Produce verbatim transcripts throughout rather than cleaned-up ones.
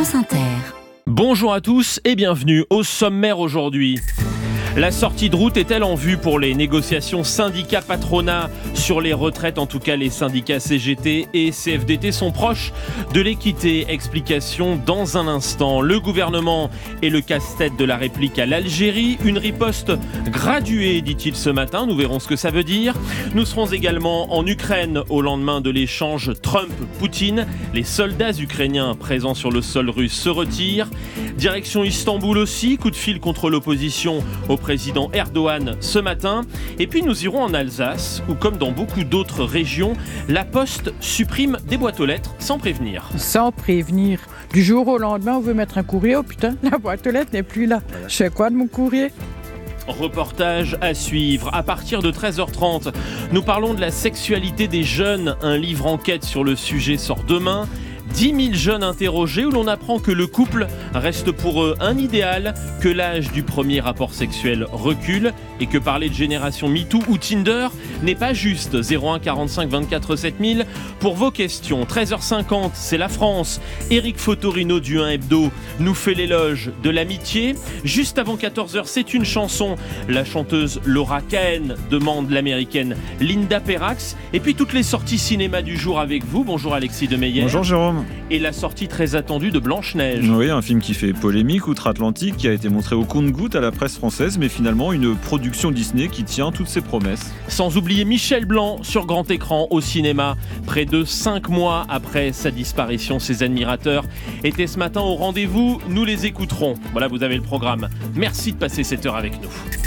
France Inter. Bonjour à tous et bienvenue au sommaire aujourd'hui. La sortie de route est-elle en vue pour les négociations syndicats-patronat sur les retraites? En tout cas, les syndicats C G T et C F D T sont proches de l'équité. Explication dans un instant. Le gouvernement est le casse-tête de la réplique à l'Algérie. Une riposte graduée, dit-il ce matin. Nous verrons ce que ça veut dire. Nous serons également en Ukraine au lendemain de l'échange Trump-Poutine. Les soldats ukrainiens présents sur le sol russe se retirent. Direction Istanbul aussi. Coup de fil contre l'opposition au président Erdogan ce matin. Et puis nous irons en Alsace, où comme dans beaucoup d'autres régions, la Poste supprime des boîtes aux lettres sans prévenir. Sans prévenir. Du jour au lendemain, on veut mettre un courrier, oh putain, la boîte aux lettres n'est plus là. Je fais quoi de mon courrier ? Reportage à suivre. À partir de treize heures trente, nous parlons de la sexualité des jeunes. Un livre enquête sur le sujet sort demain. dix mille jeunes interrogés où l'on apprend que le couple reste pour eux un idéal, que l'âge du premier rapport sexuel recule et que parler de génération MeToo ou Tinder n'est pas juste. zéro un quarante-cinq vingt-quatre sept mille pour vos questions. treize heures cinquante, c'est la France. Éric Fotorino du un Hebdo nous fait l'éloge de l'amitié. Juste avant quatorze heures, c'est une chanson. La chanteuse Laura Cahen demande l'américaine Linda Perrax. Et puis toutes les sorties cinéma du jour avec vous. Bonjour Alexis Demeyer. Bonjour Jérôme. Et la sortie très attendue de Blanche-Neige. Oui, un film qui fait polémique outre-Atlantique, qui a été montré au compte-gouttes à la presse française, mais finalement une production Disney qui tient toutes ses promesses. Sans oublier Michel Blanc sur grand écran au cinéma. Près de cinq mois après sa disparition, ses admirateurs étaient ce matin au rendez-vous. Nous les écouterons. Voilà, vous avez le programme. Merci de passer cette heure avec nous.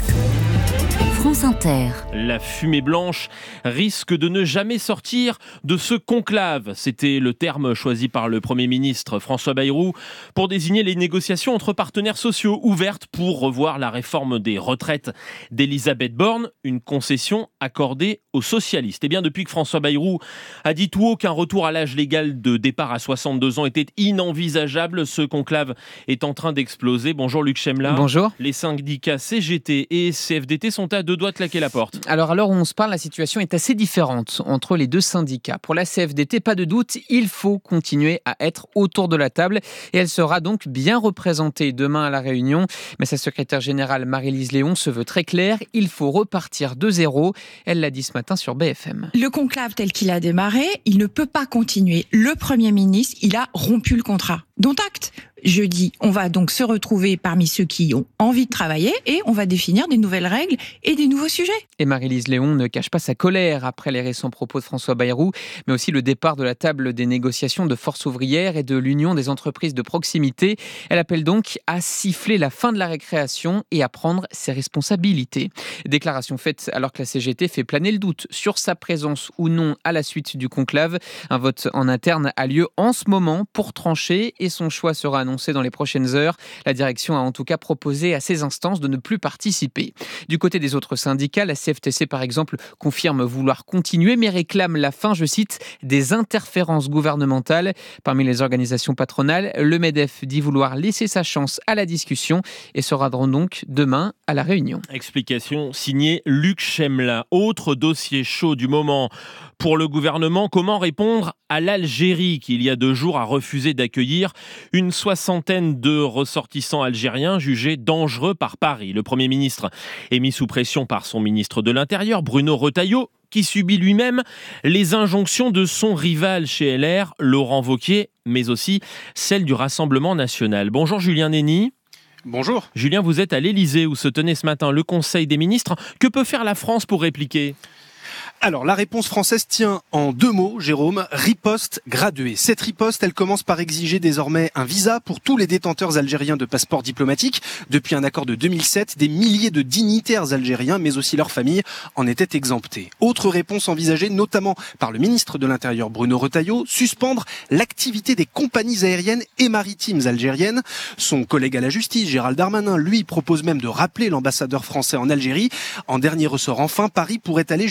France Inter. La fumée blanche risque de ne jamais sortir de ce conclave. C'était le terme choisi par le Premier ministre François Bayrou pour désigner les négociations entre partenaires sociaux ouvertes pour revoir la réforme des retraites d'Elisabeth Borne, une concession accordée aux socialistes. Et bien depuis que François Bayrou a dit tout haut qu'un retour à l'âge légal de départ à soixante-deux ans était inenvisageable, ce conclave est en train d'exploser. Bonjour Luc Chemla. Bonjour. Les syndicats C G T et C F D T sont à deux doigts de claquer la porte. Alors à l'heure où on se parle, la situation est assez différente entre les deux syndicats. Pour la C F D T, pas de doute, il faut continuer à être autour de la table et elle sera donc bien représentée demain à la réunion. Mais sa secrétaire générale Marie-Lise Léon se veut très claire, il faut repartir de zéro. Elle l'a dit ce matin sur B F M. Le conclave tel qu'il a démarré, il ne peut pas continuer. Le Premier ministre, il a rompu le contrat. Dont acte. Jeudi, on va donc se retrouver parmi ceux qui ont envie de travailler et on va définir des nouvelles règles et des nouveaux sujets. Et Marie-Lise Léon ne cache pas sa colère après les récents propos de François Bayrou, mais aussi le départ de la table des négociations de Force ouvrière et de l'Union des entreprises de proximité. Elle appelle donc à siffler la fin de la récréation et à prendre ses responsabilités. Déclaration faite alors que la C G T fait planer le doute sur sa présence ou non à la suite du conclave. Un vote en interne a lieu en ce moment pour trancher et son choix sera annoncé dans les prochaines heures. La direction a en tout cas proposé à ces instances de ne plus participer. Du côté des autres syndicats, la C F T C par exemple confirme vouloir continuer mais réclame la fin, je cite, des interférences gouvernementales. Parmi les organisations patronales, le MEDEF dit vouloir laisser sa chance à la discussion et sera donc demain à la réunion. Explication signée Luc Chemla. Autre dossier chaud du moment pour le gouvernement, comment répondre à l'Algérie qui il y a deux jours a refusé d'accueillir une soixantaine de ressortissants algériens jugés dangereux par Paris. Le Premier ministre est mis sous pression par son ministre de l'Intérieur, Bruno Retailleau, qui subit lui-même les injonctions de son rival chez L R, Laurent Wauquiez, mais aussi celles du Rassemblement national. Bonjour Julien Nény. Bonjour. Julien, vous êtes à l'Élysée où se tenait ce matin le Conseil des ministres. Que peut faire la France pour répliquer ? Alors, la réponse française tient en deux mots, Jérôme, riposte graduée. Cette riposte, elle commence par exiger désormais un visa pour tous les détenteurs algériens de passeports diplomatiques. Depuis un accord de deux mille sept, des milliers de dignitaires algériens, mais aussi leurs familles, en étaient exemptés. Autre réponse envisagée, notamment par le ministre de l'Intérieur Bruno Retailleau, suspendre l'activité des compagnies aériennes et maritimes algériennes. Son collègue à la justice, Gérald Darmanin, lui, propose même de rappeler l'ambassadeur français en Algérie. En dernier ressort, enfin, Paris pourrait aller jusqu'à dénoncer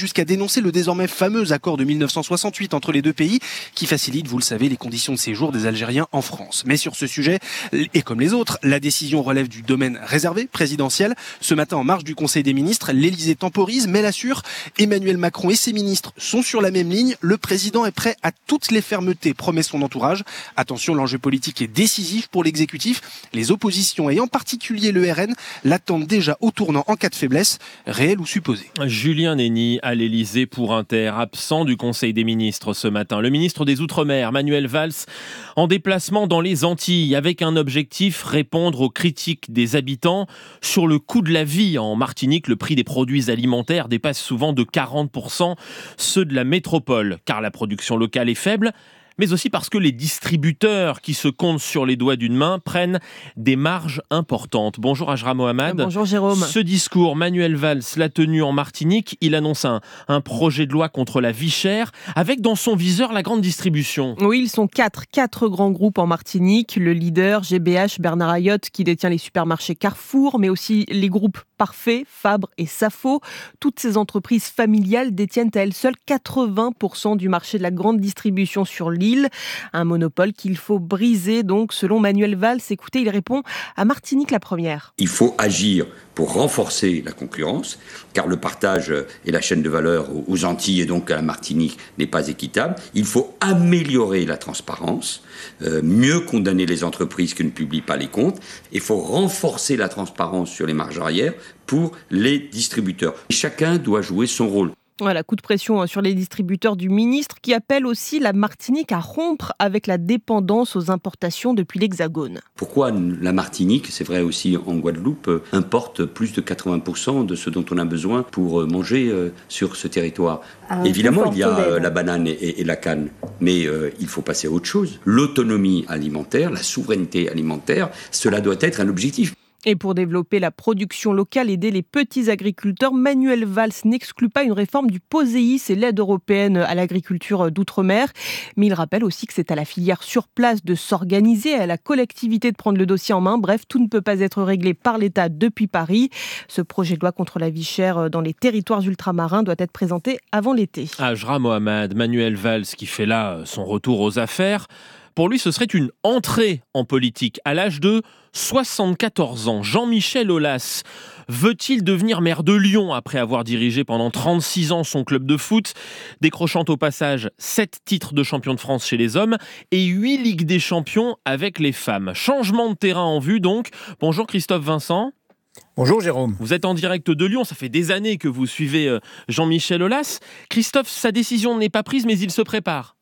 dénoncer le désormais fameux accord de mille neuf cent soixante-huit entre les deux pays qui facilite, vous le savez, les conditions de séjour des Algériens en France. Mais sur ce sujet, et comme les autres, la décision relève du domaine réservé présidentiel. Ce matin, en marge du Conseil des ministres, l'Élysée temporise, mais l'assure, Emmanuel Macron et ses ministres sont sur la même ligne. Le président est prêt à toutes les fermetés, promet son entourage. Attention, l'enjeu politique est décisif pour l'exécutif. Les oppositions, et en particulier le R N, l'attendent déjà au tournant en cas de faiblesse, réelle ou supposée. Julien Nenny à l'Élysée pour Inter, absent du Conseil des ministres ce matin. Le ministre des Outre-mer, Manuel Valls, en déplacement dans les Antilles, avec un objectif, répondre aux critiques des habitants sur le coût de la vie. En Martinique, le prix des produits alimentaires dépasse souvent de quarante pour cent ceux de la métropole, car la production locale est faible, mais aussi parce que les distributeurs qui se comptent sur les doigts d'une main prennent des marges importantes. Bonjour Ajra Mohamed. Bonjour Jérôme. Ce discours, Manuel Valls l'a tenu en Martinique. Il annonce un, un projet de loi contre la vie chère, avec dans son viseur la grande distribution. Oui, ils sont quatre, quatre grands groupes en Martinique. Le leader, G B H, Bernard Ayotte, qui détient les supermarchés Carrefour, mais aussi les groupes Parfait, Fabre et Safo. Toutes ces entreprises familiales détiennent à elles seules quatre-vingts pour cent du marché de la grande distribution sur l'île. Un monopole qu'il faut briser, donc, selon Manuel Valls. Écoutez, il répond à Martinique la première. Il faut agir pour renforcer la concurrence, car le partage et la chaîne de valeur aux Antilles et donc à la Martinique n'est pas équitable. Il faut améliorer la transparence, euh, mieux condamner les entreprises qui ne publient pas les comptes. Il faut renforcer la transparence sur les marges arrière pour les distributeurs. Chacun doit jouer son rôle. Voilà, coup de pression sur les distributeurs du ministre qui appelle aussi la Martinique à rompre avec la dépendance aux importations depuis l'Hexagone. Pourquoi la Martinique, c'est vrai aussi en Guadeloupe, importe plus de quatre-vingts pour cent de ce dont on a besoin pour manger sur ce territoire. Ah, évidemment, il y a la banane et, et la canne, mais euh, il faut passer à autre chose. L'autonomie alimentaire, la souveraineté alimentaire, cela doit être un objectif. Et pour développer la production locale, aider les petits agriculteurs, Manuel Valls n'exclut pas une réforme du POSEI, c'est l'aide européenne à l'agriculture d'outre-mer. Mais il rappelle aussi que c'est à la filière sur place de s'organiser, à la collectivité de prendre le dossier en main. Bref, tout ne peut pas être réglé par l'État depuis Paris. Ce projet de loi contre la vie chère dans les territoires ultramarins doit être présenté avant l'été. Ajra Mohamed, Manuel Valls qui fait là son retour aux affaires. Pour lui, ce serait une entrée en politique. À l'âge de soixante-quatorze ans, Jean-Michel Aulas veut-il devenir maire de Lyon après avoir dirigé pendant trente-six ans son club de foot, décrochant au passage sept titres de champion de France chez les hommes et huit Ligues des champions avec les femmes. Changement de terrain en vue donc. Bonjour Christophe Vincent. Bonjour Jérôme. Vous êtes en direct de Lyon, ça fait des années que vous suivez Jean-Michel Aulas. Christophe, sa décision n'est pas prise mais il se prépare.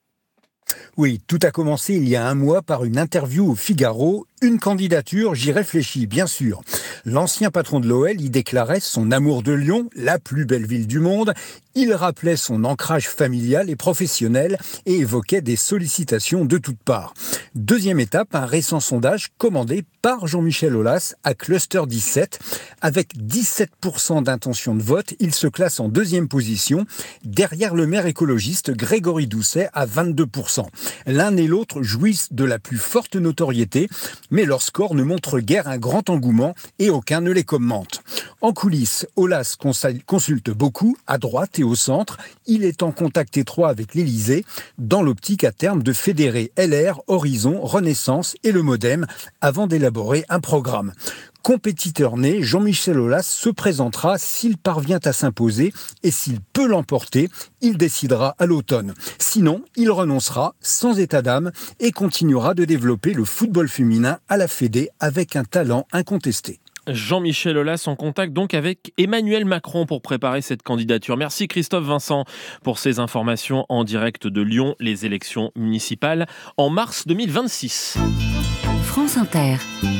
Oui, tout a commencé il y a un mois par une interview au Figaro. Une candidature, j'y réfléchis, bien sûr. L'ancien patron de l'O L y déclarait son amour de Lyon, la plus belle ville du monde. Il rappelait son ancrage familial et professionnel et évoquait des sollicitations de toutes parts. Deuxième étape, un récent sondage commandé par Jean-Michel Aulas à Cluster dix-sept. Avec dix-sept pour cent d'intention de vote, il se classe en deuxième position, derrière le maire écologiste Grégory Doucet à vingt-deux pour cent. L'un et l'autre jouissent de la plus forte notoriété, mais leur score ne montre guère un grand engouement et aucun ne les commente. En coulisses, Aulas consulte beaucoup, à droite et au centre. Il est en contact étroit avec l'Élysée, dans l'optique à terme de fédérer L R, Horizon, Renaissance et le Modem, avant d'élaborer un programme. Compétiteur né, Jean-Michel Aulas se présentera s'il parvient à s'imposer et s'il peut l'emporter, il décidera à l'automne. Sinon, il renoncera sans état d'âme et continuera de développer le football féminin à la Fédé avec un talent incontesté. Jean-Michel Aulas en contact donc avec Emmanuel Macron pour préparer cette candidature. Merci Christophe Vincent pour ces informations en direct de Lyon, les élections municipales en mars deux mille vingt-six. France Inter,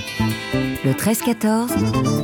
le treize quatorze,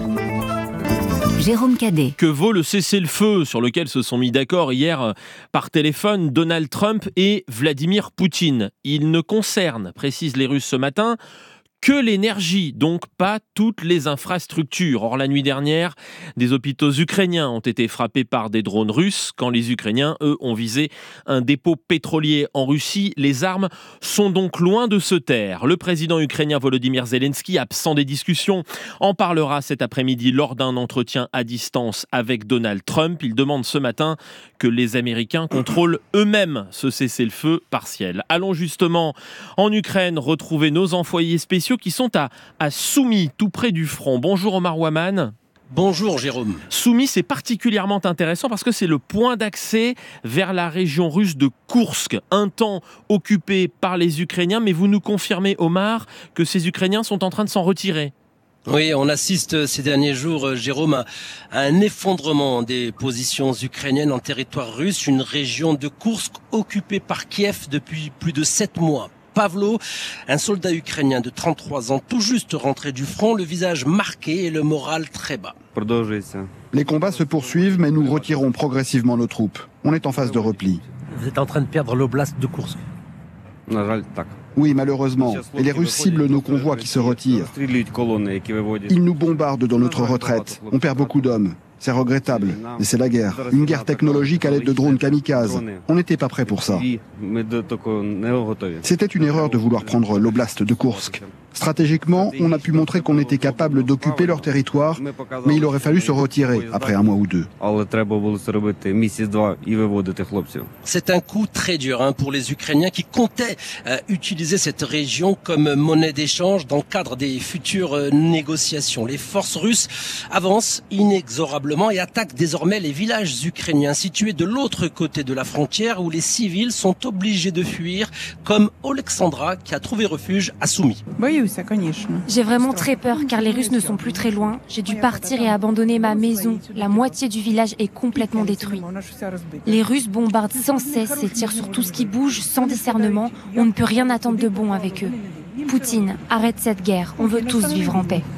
Jérôme Cadet. Que vaut le cessez-le-feu sur lequel se sont mis d'accord hier par téléphone Donald Trump et Vladimir Poutine ? Il ne concerne, précisent les Russes ce matin, Que l'énergie, donc pas toutes les infrastructures. Or, la nuit dernière, des hôpitaux ukrainiens ont été frappés par des drones russes. Quand les Ukrainiens, eux, ont visé un dépôt pétrolier en Russie, les armes sont donc loin de se taire. Le président ukrainien Volodymyr Zelensky, absent des discussions, en parlera cet après-midi lors d'un entretien à distance avec Donald Trump. Il demande ce matin que les Américains contrôlent eux-mêmes ce cessez-le-feu partiel. Allons justement en Ukraine retrouver nos envoyés spéciaux qui sont à, à Soumy, tout près du front. Bonjour Omar Ouaman. Bonjour Jérôme. Soumy, c'est particulièrement intéressant parce que c'est le point d'accès vers la région russe de Koursk, un temps occupée par les Ukrainiens, mais vous nous confirmez, Omar, que ces Ukrainiens sont en train de s'en retirer. Oui, on assiste ces derniers jours, Jérôme, à un effondrement des positions ukrainiennes en territoire russe, une région de Koursk occupée par Kiev depuis plus de sept mois. Pavlo, un soldat ukrainien de trente-trois ans, tout juste rentré du front, le visage marqué et le moral très bas. Les combats se poursuivent, mais nous retirons progressivement nos troupes. On est en phase de repli. Vous êtes en train de perdre l'oblast de Koursk. Oui, malheureusement. Et les Russes ciblent nos convois qui se retirent. Ils nous bombardent dans notre retraite. On perd beaucoup d'hommes. C'est regrettable, mais c'est la guerre. Une guerre technologique à l'aide de drones kamikazes. On n'était pas prêt pour ça. C'était une erreur de vouloir prendre l'oblast de Koursk. Stratégiquement, on a pu montrer qu'on était capable d'occuper leur territoire, mais il aurait fallu se retirer après un mois ou deux. C'est un coup très dur hein, pour les Ukrainiens qui comptaient euh, utiliser cette région comme monnaie d'échange dans le cadre des futures euh, négociations. Les forces russes avancent inexorablement et attaquent désormais les villages ukrainiens situés de l'autre côté de la frontière où les civils sont obligés de fuir, comme Alexandra qui a trouvé refuge à Soumy. J'ai vraiment très peur car les Russes ne sont plus très loin. J'ai dû partir et abandonner ma maison. La moitié du village est complètement détruit. Les Russes bombardent sans cesse et tirent sur tout ce qui bouge sans discernement. On ne peut rien attendre de bon avec eux. Poutine, arrête cette guerre. On veut tous vivre en paix.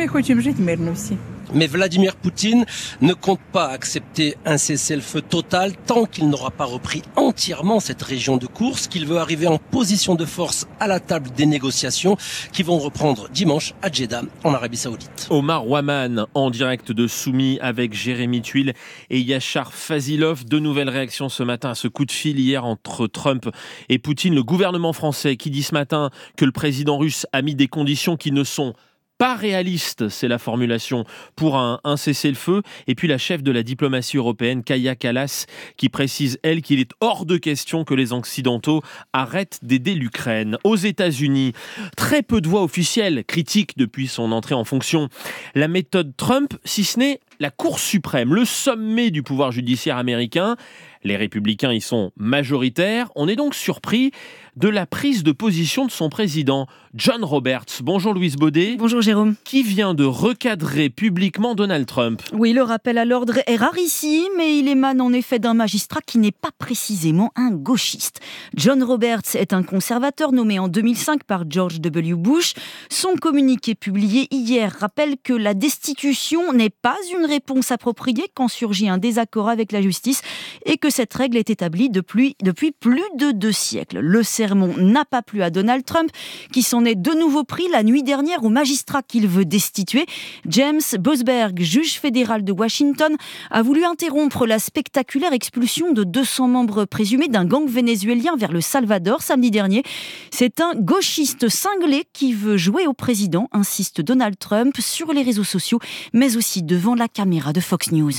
Mais Vladimir Poutine ne compte pas accepter un cessez-le-feu total tant qu'il n'aura pas repris entièrement cette région de Koursk, qu'il veut arriver en position de force à la table des négociations qui vont reprendre dimanche à Jeddah, en Arabie Saoudite. Omar Ouaman, en direct de Soumy avec Jérémy Tuile et Yachar Fazilov. De nouvelles réactions ce matin à ce coup de fil hier entre Trump et Poutine. Le gouvernement français qui dit ce matin que le président russe a mis des conditions qui ne sont pas réaliste, c'est la formulation pour un, un cessez-le-feu. Et puis la chef de la diplomatie européenne, Kaja Kallas, qui précise, elle, qu'il est hors de question que les Occidentaux arrêtent d'aider l'Ukraine. Aux États-Unis, très peu de voix officielles critiquent depuis son entrée en fonction la méthode Trump, si ce n'est la Cour suprême, le sommet du pouvoir judiciaire américain. Les républicains y sont majoritaires. On est donc surpris de la prise de position de son président, John Roberts. Bonjour Louise Baudet. Bonjour Jérôme. Qui vient de recadrer publiquement Donald Trump. Oui, le rappel à l'ordre est rare ici, mais il émane en effet d'un magistrat qui n'est pas précisément un gauchiste. John Roberts est un conservateur nommé en deux mille cinq par George W. Bush. Son communiqué publié hier rappelle que la destitution n'est pas une réponse appropriée quand surgit un désaccord avec la justice et que cette règle est établie depuis, depuis plus de deux siècles. Le sermon n'a pas plu à Donald Trump, qui s'en est de nouveau pris la nuit dernière au magistrat qu'il veut destituer. James Boasberg, juge fédéral de Washington, a voulu interrompre la spectaculaire expulsion de deux cents membres présumés d'un gang vénézuélien vers le Salvador samedi dernier. C'est un gauchiste cinglé qui veut jouer au président, insiste Donald Trump sur les réseaux sociaux, mais aussi devant la caméra de Fox News.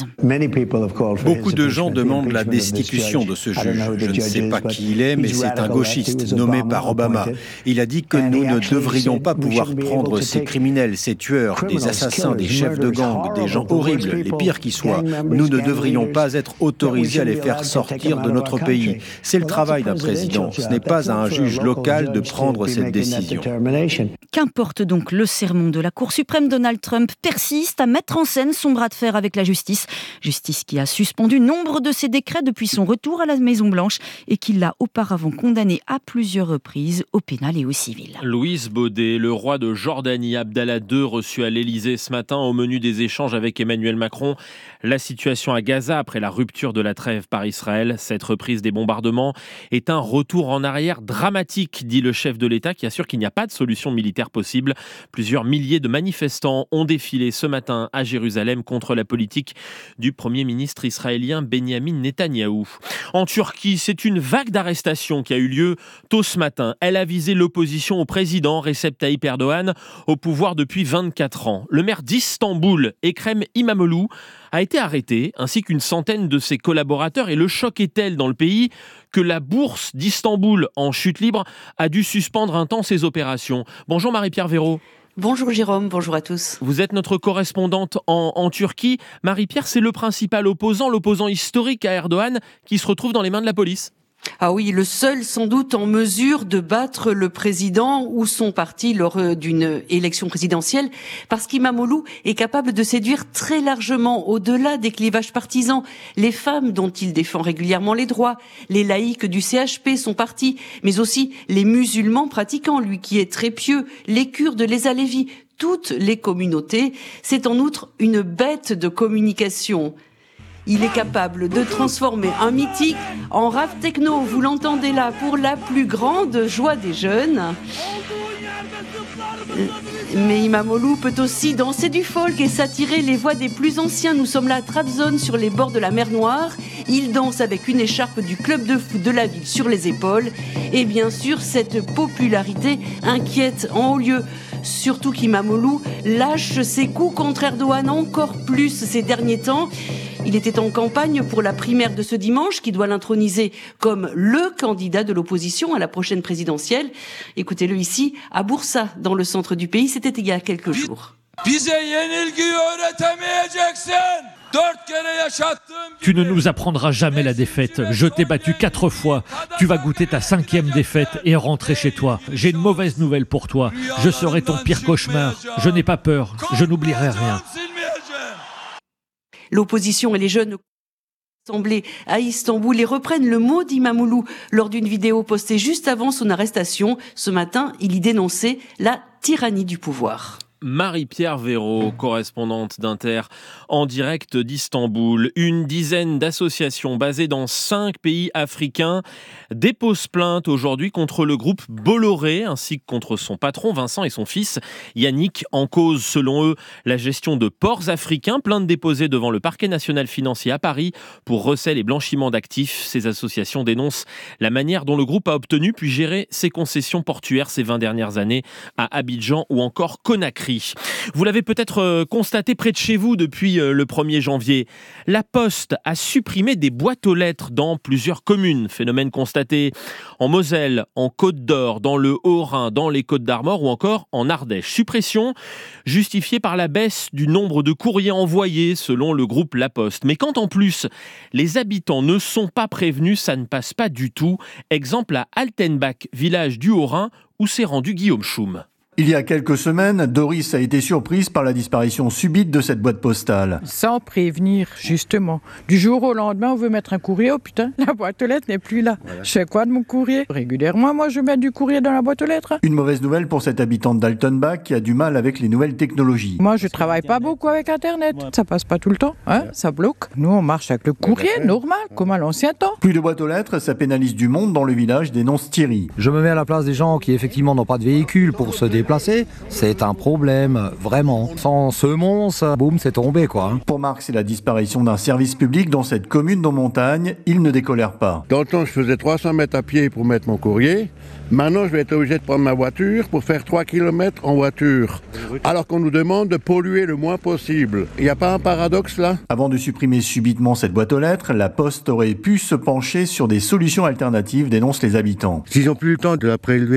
Beaucoup de gens demandent la destitution de ce juge. Je ne sais pas qui il est, mais c'est un gauchiste nommé par Obama. Il a dit que nous ne devrions pas pouvoir prendre ces criminels, ces tueurs, des assassins, des chefs de gang, des gens horribles, les pires qui soient. Nous ne devrions pas être autorisés à les faire sortir de notre pays. C'est le travail d'un président. Ce n'est pas à un juge local de prendre cette décision. Qu'importe donc le sermon de la Cour suprême, Donald Trump persiste à mettre en scène son bras de fer avec la justice. Justice qui a suspendu nombre de ses décrets depuis son retour à la Maison-Blanche et qu'il l'a auparavant condamné à plusieurs reprises au pénal et au civil. Louise Baudet, le roi de Jordanie Abdallah deux, reçu à l'Élysée ce matin au menu des échanges avec Emmanuel Macron. La situation à Gaza après la rupture de la trêve par Israël, cette reprise des bombardements est un retour en arrière dramatique, dit le chef de l'État qui assure qu'il n'y a pas de solution militaire possible. Plusieurs milliers de manifestants ont défilé ce matin à Jérusalem contre la politique du Premier ministre israélien Benyamin Netanyahou. En Turquie, c'est une vague d'arrestations qui a eu lieu tôt ce matin. Elle a visé l'opposition au président Recep Tayyip Erdogan, au pouvoir depuis vingt-quatre ans. Le maire d'Istanbul, Ekrem İmamoğlu, a été arrêté, ainsi qu'une centaine de ses collaborateurs. Et le choc est tel dans le pays que la bourse d'Istanbul, en chute libre, a dû suspendre un temps ses opérations. Bonjour Marie-Pierre Véraud. Bonjour Jérôme, bonjour à tous. Vous êtes notre correspondante en, en Turquie. Marie-Pierre, c'est le principal opposant, l'opposant historique à Erdogan, qui se retrouve dans les mains de la police. Ah oui, le seul sans doute en mesure de battre le président ou son parti lors d'une élection présidentielle, parce qu'Imamoglu est capable de séduire très largement, au-delà des clivages partisans, les femmes dont il défend régulièrement les droits, les laïcs du C H P, son parti, mais aussi les musulmans pratiquants, lui qui est très pieux, les Kurdes, les Alévis, toutes les communautés. C'est en outre une bête de communication. Il est capable de transformer un mythique en rave techno, vous l'entendez là, pour la plus grande joie des jeunes. Mais Imamoglu peut aussi danser du folk et s'attirer les voix des plus anciens. Nous sommes là à Trabzon, sur les bords de la mer Noire. Il danse avec une écharpe du club de foot de la ville sur les épaules. Et bien sûr, cette popularité inquiète en haut lieu. Surtout qu'Imamoglu lâche ses coups contre Erdogan encore plus ces derniers temps. Il était en campagne pour la primaire de ce dimanche qui doit l'introniser comme le candidat de l'opposition à la prochaine présidentielle. Écoutez-le ici, à Bursa, dans le centre du pays, c'était il y a quelques jours. Tu ne nous apprendras jamais la défaite. Je t'ai battu quatre fois. Tu vas goûter ta cinquième défaite et rentrer chez toi. J'ai une mauvaise nouvelle pour toi. Je serai ton pire cauchemar. Je n'ai pas peur. Je n'oublierai rien. L'opposition et les jeunes assemblés à Istanbul et reprennent le mot d'Imamoglu lors d'une vidéo postée juste avant son arrestation. Ce matin, il y dénonçait la tyrannie du pouvoir. Marie-Pierre Véraud, correspondante d'Inter, en direct d'Istanbul. Une dizaine d'associations basées dans cinq pays africains déposent plainte aujourd'hui contre le groupe Bolloré ainsi que contre son patron Vincent et son fils Yannick, en cause selon eux la gestion de ports africains. Plainte déposée devant le parquet national financier à Paris pour recel et blanchiment d'actifs. Ces associations dénoncent la manière dont le groupe a obtenu puis géré ses concessions portuaires ces vingt dernières années à Abidjan ou encore Conakry. Vous l'avez peut-être constaté près de chez vous depuis le premier janvier. La Poste a supprimé des boîtes aux lettres dans plusieurs communes. Phénomène constaté en Moselle, en Côte-d'Or, dans le Haut-Rhin, dans les Côtes-d'Armor ou encore en Ardèche. Suppression justifiée par la baisse du nombre de courriers envoyés selon le groupe La Poste. Mais quand en plus les habitants ne sont pas prévenus, ça ne passe pas du tout. Exemple à Altenbach, village du Haut-Rhin où s'est rendu Guillaume Schum. Il y a quelques semaines, Doris a été surprise par la disparition subite de cette boîte postale. Sans prévenir, justement. Du jour au lendemain, on veut mettre un courrier, oh putain, la boîte aux lettres n'est plus là. Voilà. Je fais quoi de mon courrier ? Régulièrement, moi, je mets du courrier dans la boîte aux lettres. Une mauvaise nouvelle pour cette habitante d'Altenbach qui a du mal avec les nouvelles technologies. Moi, je travaille pas beaucoup avec Internet. Ça passe pas tout le temps, hein ? Ça bloque. Nous, on marche avec le courrier, normal, comme à l'ancien temps. Plus de boîte aux lettres, ça pénalise du monde dans le village, dénonce Thierry. Je me mets à la place des gens qui, effectivement, n'ont pas de véhicule pour se déplacer. C'est un problème, vraiment. Sans semonce, boum, c'est tombé, quoi. Pour Marc, c'est la disparition d'un service public dans cette commune de montagne. Il ne décolère pas. Dans le temps, je faisais trois cents mètres à pied pour mettre mon courrier. Maintenant, je vais être obligé de prendre ma voiture pour faire trois kilomètres en voiture. Alors qu'on nous demande de polluer le moins possible. Il n'y a pas un paradoxe là ? Avant de supprimer subitement cette boîte aux lettres, la Poste aurait pu se pencher sur des solutions alternatives, dénoncent les habitants. S'ils n'ont plus le temps de la prélever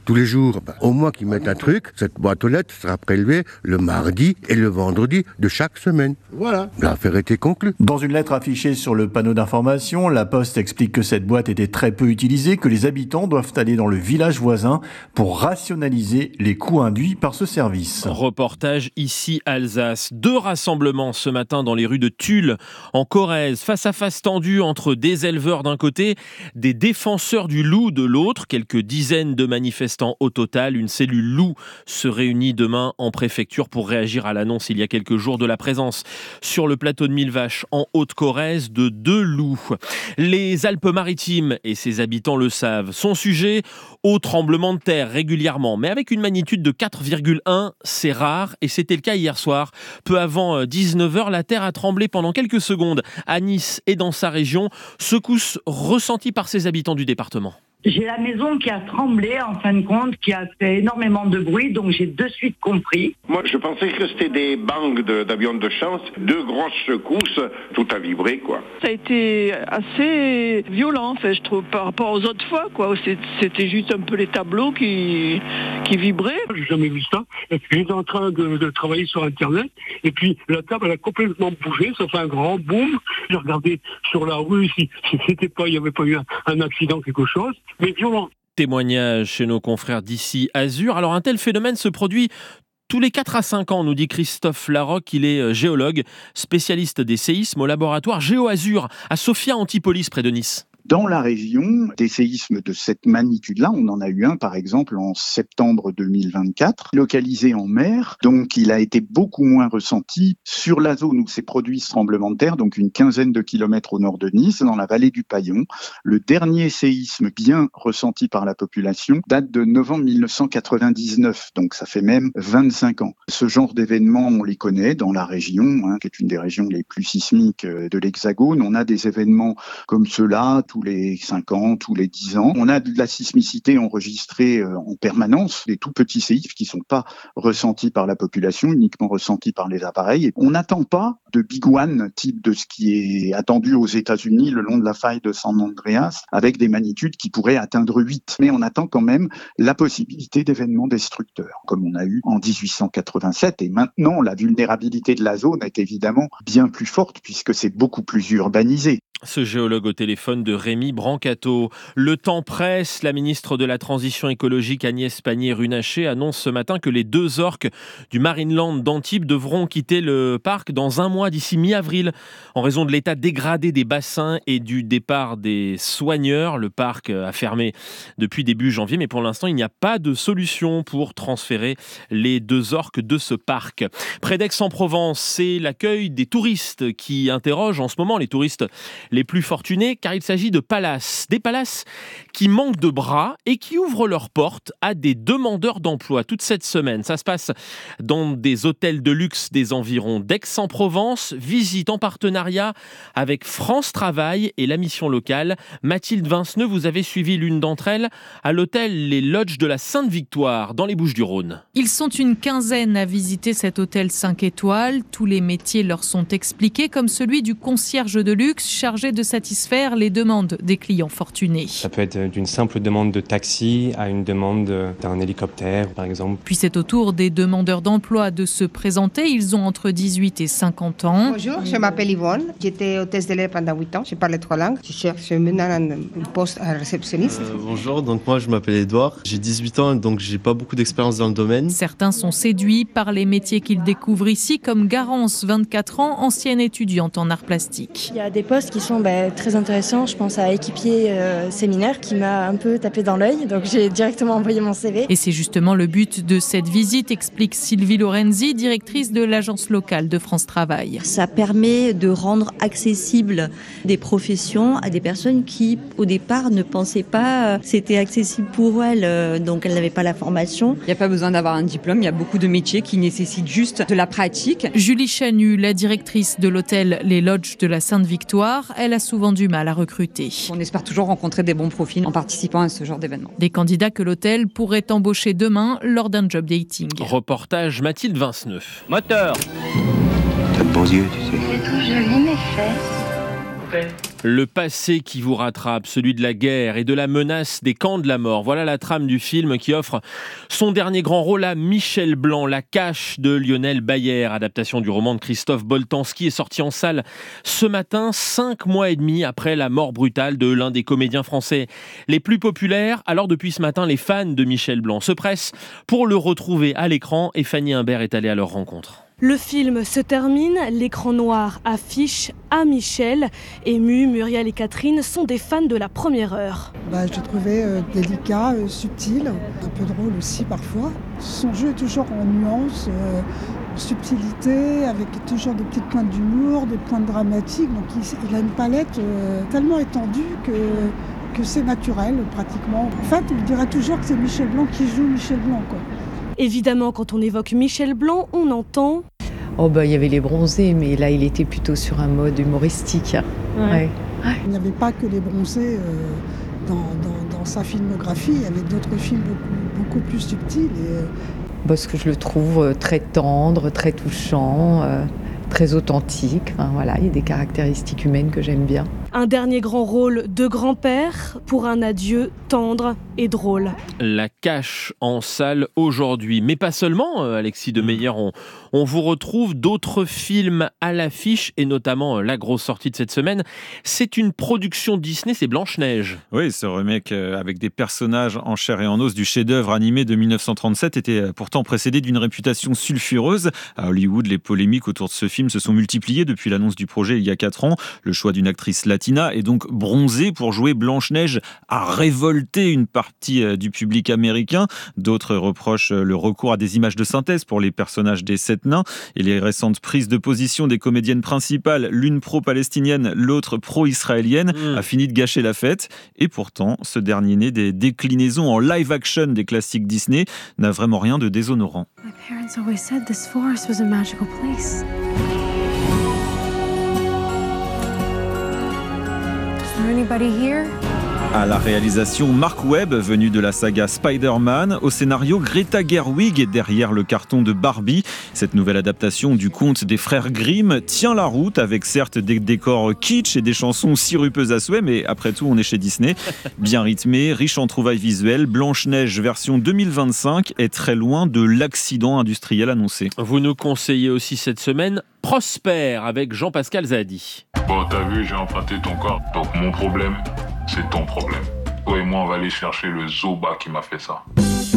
tous les jours. Ben, au moins qu'ils mettent un truc, cette boîte aux lettres sera prélevée le mardi et le vendredi de chaque semaine. Voilà, l'affaire était conclue. Dans une lettre affichée sur le panneau d'information, la Poste explique que cette boîte était très peu utilisée, que les habitants doivent aller dans le village voisin pour rationaliser les coûts induits par ce service. Reportage ici Alsace. Deux rassemblements ce matin dans les rues de Tulle, en Corrèze, face à face tendu entre des éleveurs d'un côté, des défenseurs du loup de l'autre. Quelques dizaines de manifestants au total. Une cellule loup se réunit demain en préfecture pour réagir à l'annonce il y a quelques jours de la présence sur le plateau de Millevaches en Haute-Corrèze de deux loups. Les Alpes-Maritimes, et ses habitants le savent, sont sujets aux tremblements de terre régulièrement, mais avec une magnitude de quatre virgule un, c'est rare, et c'était le cas hier soir. Peu avant dix-neuf heures, la terre a tremblé pendant quelques secondes à Nice et dans sa région, secousse ressentie par ses habitants du département. J'ai la maison qui a tremblé, en fin de compte, qui a fait énormément de bruit, donc j'ai de suite compris. Moi, je pensais que c'était des bangs de, d'avions de chasse, deux grosses secousses, tout a vibré, quoi. Ça a été assez violent, en fait, je trouve, par rapport aux autres fois, quoi. C'était juste un peu les tableaux qui, qui vibraient. J'ai jamais vu ça. J'étais en train de, de travailler sur Internet, et puis la table, elle a complètement bougé, ça fait un grand boom. J'ai regardé sur la rue si, si c'était pas, il n'y avait pas eu un, un accident, quelque chose. Mais violent. Témoignage chez nos confrères d'ici Azur. Alors un tel phénomène se produit tous les quatre à cinq ans, nous dit Christophe Larocque. Il est géologue, spécialiste des séismes au laboratoire GéoAzur à Sophia Antipolis près de Nice. Dans la région, des séismes de cette magnitude-là, on en a eu un par exemple en septembre deux mille vingt-quatre, localisé en mer, donc il a été beaucoup moins ressenti sur la zone où s'est produit ce tremblement de terre, donc une quinzaine de kilomètres au nord de Nice, dans la vallée du Paillon. Le dernier séisme bien ressenti par la population date de novembre mille neuf cent quatre-vingt-dix-neuf, donc ça fait même vingt-cinq ans. Ce genre d'événements, on les connaît dans la région, hein, qui est une des régions les plus sismiques de l'Hexagone. On a des événements comme ceux-là, tous les cinq ans, tous les dix ans. On a de la sismicité enregistrée en permanence, des tout petits séismes qui ne sont pas ressentis par la population, uniquement ressentis par les appareils. Et on n'attend pas de big one, type de ce qui est attendu aux États-Unis le long de la faille de San Andreas, avec des magnitudes qui pourraient atteindre huit. Mais on attend quand même la possibilité d'événements destructeurs, comme on a eu en dix-huit cent quatre-vingt-sept. Et maintenant, la vulnérabilité de la zone est évidemment bien plus forte, puisque c'est beaucoup plus urbanisé. Ce géologue au téléphone de Rémi Brancato. Le temps presse. La ministre de la Transition écologique Agnès Pannier-Runacher annonce ce matin que les deux orques du Marineland d'Antibes devront quitter le parc dans un mois d'ici mi-avril en raison de l'état dégradé des bassins et du départ des soigneurs. Le parc a fermé depuis début janvier, mais pour l'instant, il n'y a pas de solution pour transférer les deux orques de ce parc. Près d'Aix-en-Provence, c'est l'accueil des touristes qui interrogent en ce moment les touristes les plus fortunés, car il s'agit de palaces. Des palaces qui manquent de bras et qui ouvrent leurs portes à des demandeurs d'emploi toute cette semaine. Ça se passe dans des hôtels de luxe des environs d'Aix-en-Provence. Visite en partenariat avec France Travail et la mission locale. Mathilde Vinceneux, vous avez suivi l'une d'entre elles à l'hôtel Les Lodges de la Sainte-Victoire dans les Bouches-du-Rhône. Ils sont une quinzaine à visiter cet hôtel cinq étoiles. Tous les métiers leur sont expliqués, comme celui du concierge de luxe chargé de satisfaire les demandes des clients fortunés. Ça peut être d'une simple demande de taxi à une demande d'un hélicoptère, par exemple. Puis c'est au tour des demandeurs d'emploi de se présenter. Ils ont entre dix-huit et cinquante ans. Bonjour, je m'appelle Yvonne. J'étais hôtesse de l'air pendant huit ans. Je parle trois langues. Je cherche maintenant un poste à réceptionniste. Euh, bonjour, donc moi je m'appelle Edouard. J'ai dix-huit ans, donc j'ai pas beaucoup d'expérience dans le domaine. Certains sont séduits par les métiers qu'ils découvrent ici, comme Garance, vingt-quatre ans, ancienne étudiante en arts plastiques. Il y a des postes qui sont bah, très intéressants. Je pense à équipier euh, séminaire qui m'a un peu tapé dans l'œil, donc j'ai directement envoyé mon C V. Et c'est justement le but de cette visite, explique Sylvie Lorenzi, directrice de l'agence locale de France Travail. Ça permet de rendre accessible des professions à des personnes qui, au départ, ne pensaient pas que c'était accessible pour elles, donc elles n'avaient pas la formation. Il n'y a pas besoin d'avoir un diplôme, il y a beaucoup de métiers qui nécessitent juste de la pratique. Julie Chanu, la directrice de l'hôtel Les Lodges de la Sainte-Victoire, elle a souvent du mal à recruter. On espère toujours rencontrer des bons profils en participant à ce genre d'événement. Des candidats que l'hôtel pourrait embaucher demain lors d'un job dating. Reportage Mathilde Vinceneux. Moteur. T'as de beaux yeux, tu sais. C'est tout joli, mes fesses. Le passé qui vous rattrape, celui de la guerre et de la menace des camps de la mort. Voilà la trame du film qui offre son dernier grand rôle à Michel Blanc. La Cache de Lionel Bayer, adaptation du roman de Christophe Boltanski, est sortie en salle ce matin, cinq mois et demi après la mort brutale de l'un des comédiens français les plus populaires. Alors depuis ce matin, les fans de Michel Blanc se pressent pour le retrouver à l'écran et Fanny Imbert est allée à leur rencontre. Le film se termine, l'écran noir affiche à Michel. Ému, Muriel et Catherine sont des fans de la première heure. Bah, je l'ai trouvé euh, délicat, euh, subtil, un peu drôle aussi parfois. Son jeu est toujours en nuances, euh, subtilité, avec toujours des petites pointes d'humour, des pointes dramatiques. Donc il, il a une palette euh, tellement étendue que... que c'est naturel pratiquement. En fait, on dirait toujours que c'est Michel Blanc qui joue Michel Blanc, quoi. Évidemment, quand on évoque Michel Blanc, on entend... Oh bah il y avait les bronzés, mais là il était plutôt sur un mode humoristique. Ouais. Ouais. Il n'y avait pas que les bronzés euh, dans, dans, dans sa filmographie, il y avait d'autres films beaucoup, beaucoup plus subtils. Et, euh... Parce que je le trouve très tendre, très touchant, euh, très authentique. Enfin, voilà, il y a des caractéristiques humaines que j'aime bien. Un dernier grand rôle de grand-père pour un adieu tendre et drôle. La Cache en salle aujourd'hui. Mais pas seulement, Alexis de Meyer. On, on vous retrouve d'autres films à l'affiche et notamment la grosse sortie de cette semaine. C'est une production Disney, c'est Blanche-Neige. Oui, ce remake avec des personnages en chair et en os du chef-d'œuvre animé de mille neuf cent trente-sept était pourtant précédé d'une réputation sulfureuse. À Hollywood, les polémiques autour de ce film se sont multipliées depuis l'annonce du projet il y a quatre ans. Le choix d'une actrice Latina est donc bronzée pour jouer Blanche-Neige a révolté une partie du public américain. D'autres reprochent le recours à des images de synthèse pour les personnages des sept nains et les récentes prises de position des comédiennes principales, l'une pro-palestinienne, l'autre pro-israélienne, mmh. a fini de gâcher la fête. Et pourtant, ce dernier né des déclinaisons en live-action des classiques Disney n'a vraiment rien de déshonorant. My parents always said this forest was a magical place. Anybody here? À la réalisation, Mark Webb, venu de la saga Spider-Man. Au scénario, Greta Gerwig est derrière le carton de Barbie. Cette nouvelle adaptation du conte des frères Grimm tient la route avec certes des décors kitsch et des chansons sirupeuses à souhait, mais après tout, on est chez Disney. Bien rythmé, riche en trouvailles visuelles, Blanche-Neige version deux mille vingt-cinq est très loin de l'accident industriel annoncé. Vous nous conseillez aussi cette semaine Prosper avec Jean-Pascal Zadi. Bon, t'as vu, j'ai emprunté ton corps, donc mon problème, c'est ton problème. Toi et moi, on va aller chercher le Zoba qui m'a fait ça.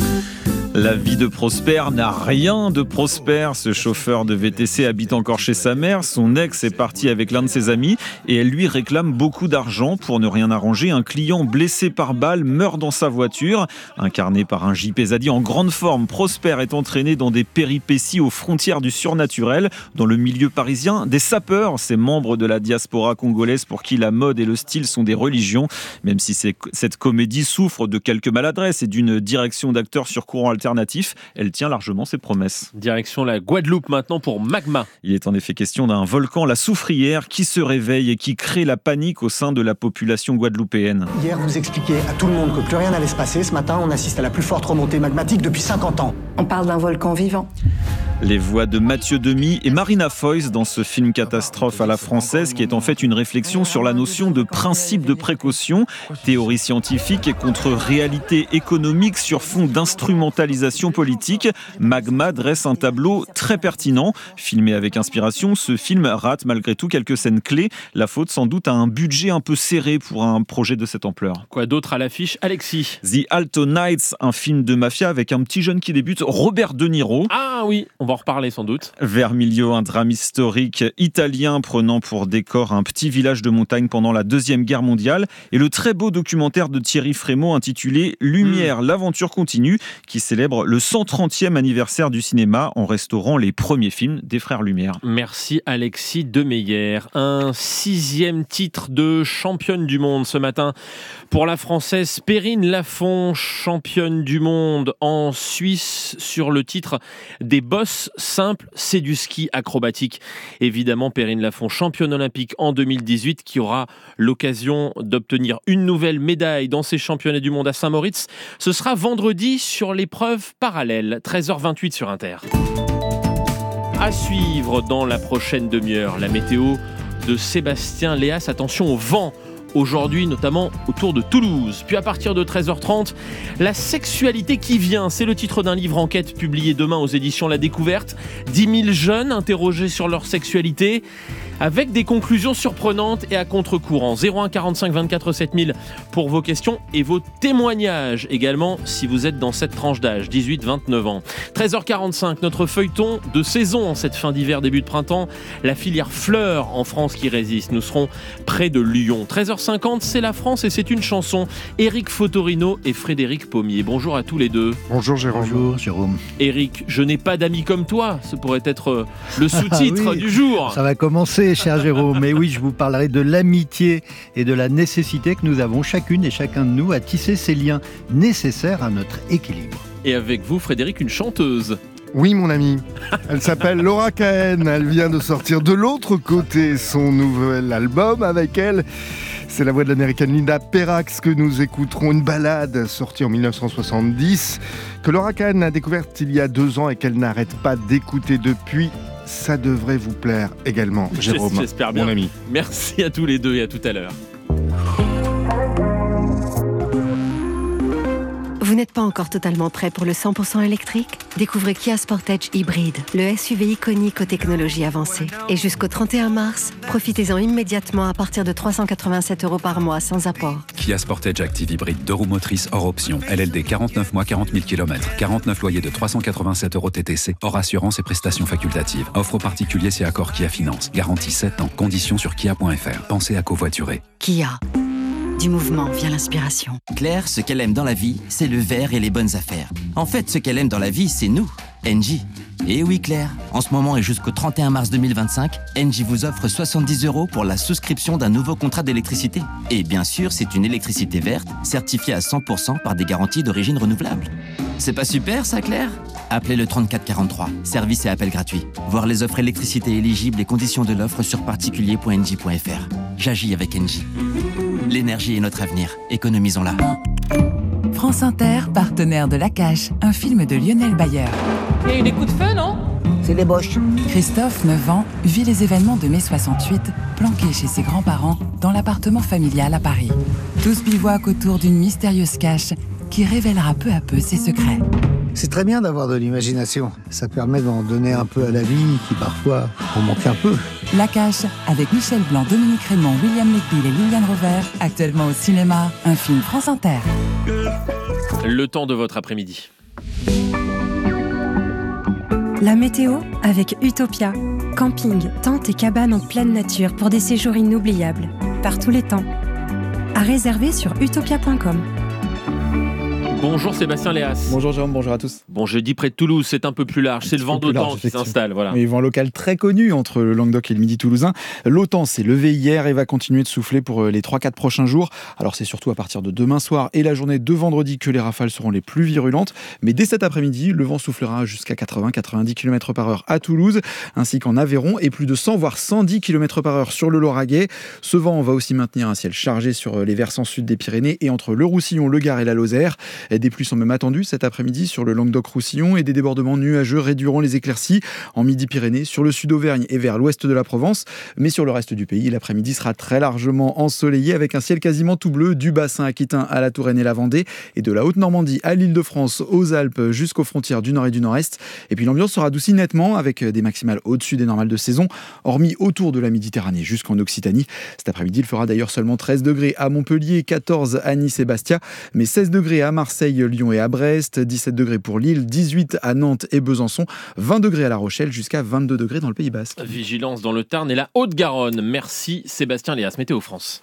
La vie de Prosper n'a rien de Prosper. Ce chauffeur de V T C habite encore chez sa mère. Son ex est parti avec l'un de ses amis et elle lui réclame beaucoup d'argent. Pour ne rien arranger, un client blessé par balle meurt dans sa voiture. Incarné par un J P Zadi en grande forme, Prosper est entraîné dans des péripéties aux frontières du surnaturel. Dans le milieu parisien, des sapeurs, ces membres de la diaspora congolaise pour qui la mode et le style sont des religions. Même si cette comédie souffre de quelques maladresses et d'une direction d'acteurs sur courant alternatif, elle tient largement ses promesses. Direction la Guadeloupe maintenant pour Magma. Il est en effet question d'un volcan, la Soufrière, qui se réveille et qui crée la panique au sein de la population guadeloupéenne. Hier, vous expliquiez à tout le monde que plus rien n'allait se passer. Ce matin, on assiste à la plus forte remontée magmatique depuis cinquante ans. On parle d'un volcan vivant. Les voix de Mathieu Demy et Marina Foïs dans ce film catastrophe à la française qui est en fait une réflexion sur la notion de principe de précaution, théorie scientifique contre réalité économique sur fond d'instrumentalisation politique. Magma dresse un tableau très pertinent. Filmé avec inspiration, ce film rate malgré tout quelques scènes clés. La faute sans doute à un budget un peu serré pour un projet de cette ampleur. Quoi d'autre à l'affiche, Alexis? The Alto Nights, un film de mafia avec un petit jeune qui débute, Robert De Niro. Ah oui, on va en reparler sans doute. Vermiglio, un drame historique italien prenant pour décor un petit village de montagne pendant la Deuxième Guerre mondiale et le très beau documentaire de Thierry Frémaux intitulé Lumière, mmh. l'aventure continue qui célèbre le cent trentième anniversaire du cinéma en restaurant les premiers films des frères Lumière. Merci Alexis de Meyer. Un sixième titre de championne du monde ce matin pour la Française Perrine Lafont, championne du monde en Suisse sur le titre des bosses simple, c'est du ski acrobatique. Évidemment, Perrine Lafont, championne olympique en deux mille dix-huit, qui aura l'occasion d'obtenir une nouvelle médaille dans ces championnats du monde à Saint-Moritz. Ce sera vendredi sur l'épreuve parallèle, treize heures vingt-huit sur Inter. À suivre dans la prochaine demi-heure, la météo de Sébastien Léas. Attention au vent aujourd'hui, notamment autour de Toulouse. Puis à partir de treize heures trente, La sexualité qui vient, c'est le titre d'un livre enquête publié demain aux éditions La Découverte. dix mille jeunes interrogés sur leur sexualité, avec des conclusions surprenantes et à contre-courant. zéro un quarante-cinq vingt-quatre sept mille pour vos questions et vos témoignages également si vous êtes dans cette tranche d'âge, dix-huit vingt-neuf ans. treize heures quarante-cinq, notre feuilleton de saison en cette fin d'hiver, début de printemps, la filière fleurs en France qui résiste. Nous serons près de Lyon. treize heures cinquante, c'est la France et c'est une chanson. Éric Fotorino et Frédéric Pommier. Bonjour à tous les deux. Bonjour Jérôme. Bonjour Jérôme. Éric, je n'ai pas d'amis comme toi. Ce pourrait être le sous-titre oui, du jour. Ça va commencer, cher Jérôme. Mais oui, je vous parlerai de l'amitié et de la nécessité que nous avons chacune et chacun de nous à tisser ces liens nécessaires à notre équilibre. Et avec vous, Frédéric, une chanteuse. Oui, mon ami. Elle s'appelle Laura Cahen. Elle vient de sortir de l'autre côté son nouvel album. Avec elle, c'est la voix de l'américaine Linda Perrax que nous écouterons. Une ballade sortie en dix-neuf cent soixante-dix que Laura Cahen a découverte il y a deux ans et qu'elle n'arrête pas d'écouter depuis. Ça devrait vous plaire également, Jérôme, j'espère bien. Mon ami. Merci à tous les deux et à tout à l'heure. Vous n'êtes pas encore totalement prêt pour le cent pour cent électrique ? Découvrez Kia Sportage Hybrid, le S U V iconique aux technologies avancées. Et jusqu'au trente et un mars, profitez-en immédiatement à partir de trois cent quatre-vingt-sept euros par mois sans apport. Kia Sportage Active Hybrid, deux roues motrices hors option. L L D quarante-neuf mois, quarante mille kilomètres. quarante-neuf loyers de trois cent quatre-vingt-sept euros T T C, hors assurance et prestations facultatives. Offre aux particuliers si accord Kia Finance. Garantie sept ans. Conditions sur kia point f r. Pensez à covoiturer. Kia. Du mouvement vient l'inspiration. Claire, ce qu'elle aime dans la vie, c'est le verre et les bonnes affaires. En fait, ce qu'elle aime dans la vie, c'est nous, Engie. Et oui Claire, en ce moment et jusqu'au trente et un mars deux mille vingt-cinq, Engie vous offre soixante-dix euros pour la souscription d'un nouveau contrat d'électricité. Et bien sûr, c'est une électricité verte, certifiée à cent pour cent par des garanties d'origine renouvelable. C'est pas super ça Claire ? Appelez le trente-quatre quarante-trois, service et appel gratuit. Voir les offres électricité éligibles et conditions de l'offre sur particulier point engie point f r. J'agis avec Engie. L'énergie est notre avenir, économisons-la. France Inter, partenaire de La Cache, un film de Lionel Bayer. Il y a eu des coups de feu, non ? C'est des boches. Christophe, neuf ans, vit les événements de mai soixante-huit, planqué chez ses grands-parents, dans l'appartement familial à Paris. Tous bivouaquent autour d'une mystérieuse cache qui révélera peu à peu ses secrets. C'est très bien d'avoir de l'imagination. Ça permet d'en donner un peu à la vie qui parfois en manque un peu. La Cache, avec Michel Blanc, Dominique Raymond, William Lecville et Liliane Rover, actuellement au cinéma, un film France Inter. Le temps de votre après-midi. La météo avec Utopia. Camping, tente et cabane en pleine nature pour des séjours inoubliables. Par tous les temps. À réserver sur utopia point com. Bonjour Sébastien Léas. Bonjour Jérôme, bonjour à tous. Bon, jeudi près de Toulouse, c'est un peu plus large, c'est le vent d'Autan qui s'installe. Voilà. Oui, vent local très connu entre le Languedoc et le Midi toulousain. L'Autan s'est levé hier et va continuer de souffler pour les trois quatre prochains jours. Alors c'est surtout à partir de demain soir et la journée de vendredi que les rafales seront les plus virulentes. Mais dès cet après-midi, le vent soufflera jusqu'à quatre-vingts à quatre-vingt-dix kilomètres par heure à Toulouse, ainsi qu'en Aveyron, et plus de cent voire cent dix kilomètres par heure sur le Lauragais. Ce vent va aussi maintenir un ciel chargé sur les versants sud des Pyrénées et entre le Roussillon, le Gard et la Lozère. Des pluies sont même attendues cet après-midi sur le Languedoc-Roussillon et des débordements nuageux réduiront les éclaircies en Midi-Pyrénées, sur le sud-Auvergne et vers l'ouest de la Provence. Mais sur le reste du pays, l'après-midi sera très largement ensoleillé avec un ciel quasiment tout bleu du bassin aquitain à la Touraine et la Vendée et de la Haute-Normandie à l'Île-de-France, aux Alpes jusqu'aux frontières du Nord et du Nord-Est. Et puis l'ambiance sera adoucie nettement avec des maximales au-dessus des normales de saison, hormis autour de la Méditerranée jusqu'en Occitanie. Cet après-midi, il fera d'ailleurs seulement treize degrés à Montpellier, quatorze à Nice et Bastia, mais seize degrés à Marseille, Lyon et à Brest. dix-sept degrés pour Lille, dix-huit à Nantes et Besançon, vingt degrés à La Rochelle, jusqu'à vingt-deux degrés dans le Pays Basque. Vigilance dans le Tarn et la Haute-Garonne. Merci Sébastien Léas. Météo France.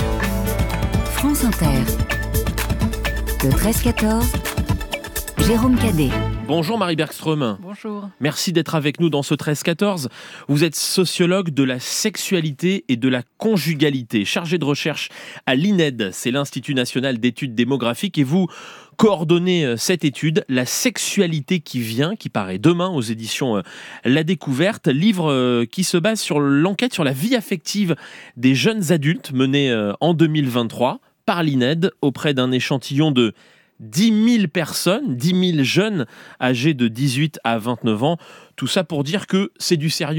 France Inter. Le treize quatorze, Jérôme Cadet. Bonjour Marie Bergström. Bonjour. Merci d'être avec nous dans ce treize quatorze. Vous êtes sociologue de la sexualité et de la conjugalité, chargé de recherche à l'I N E D, c'est l'Institut national d'études démographiques, et vous coordonnez cette étude, La sexualité qui vient, qui paraît demain aux éditions La Découverte, livre qui se base sur l'enquête sur la vie affective des jeunes adultes menée en deux mille vingt-trois par l'I N E D auprès d'un échantillon de dix mille personnes, dix mille jeunes âgés de dix-huit à vingt-neuf ans. Tout ça pour dire que c'est du sérieux,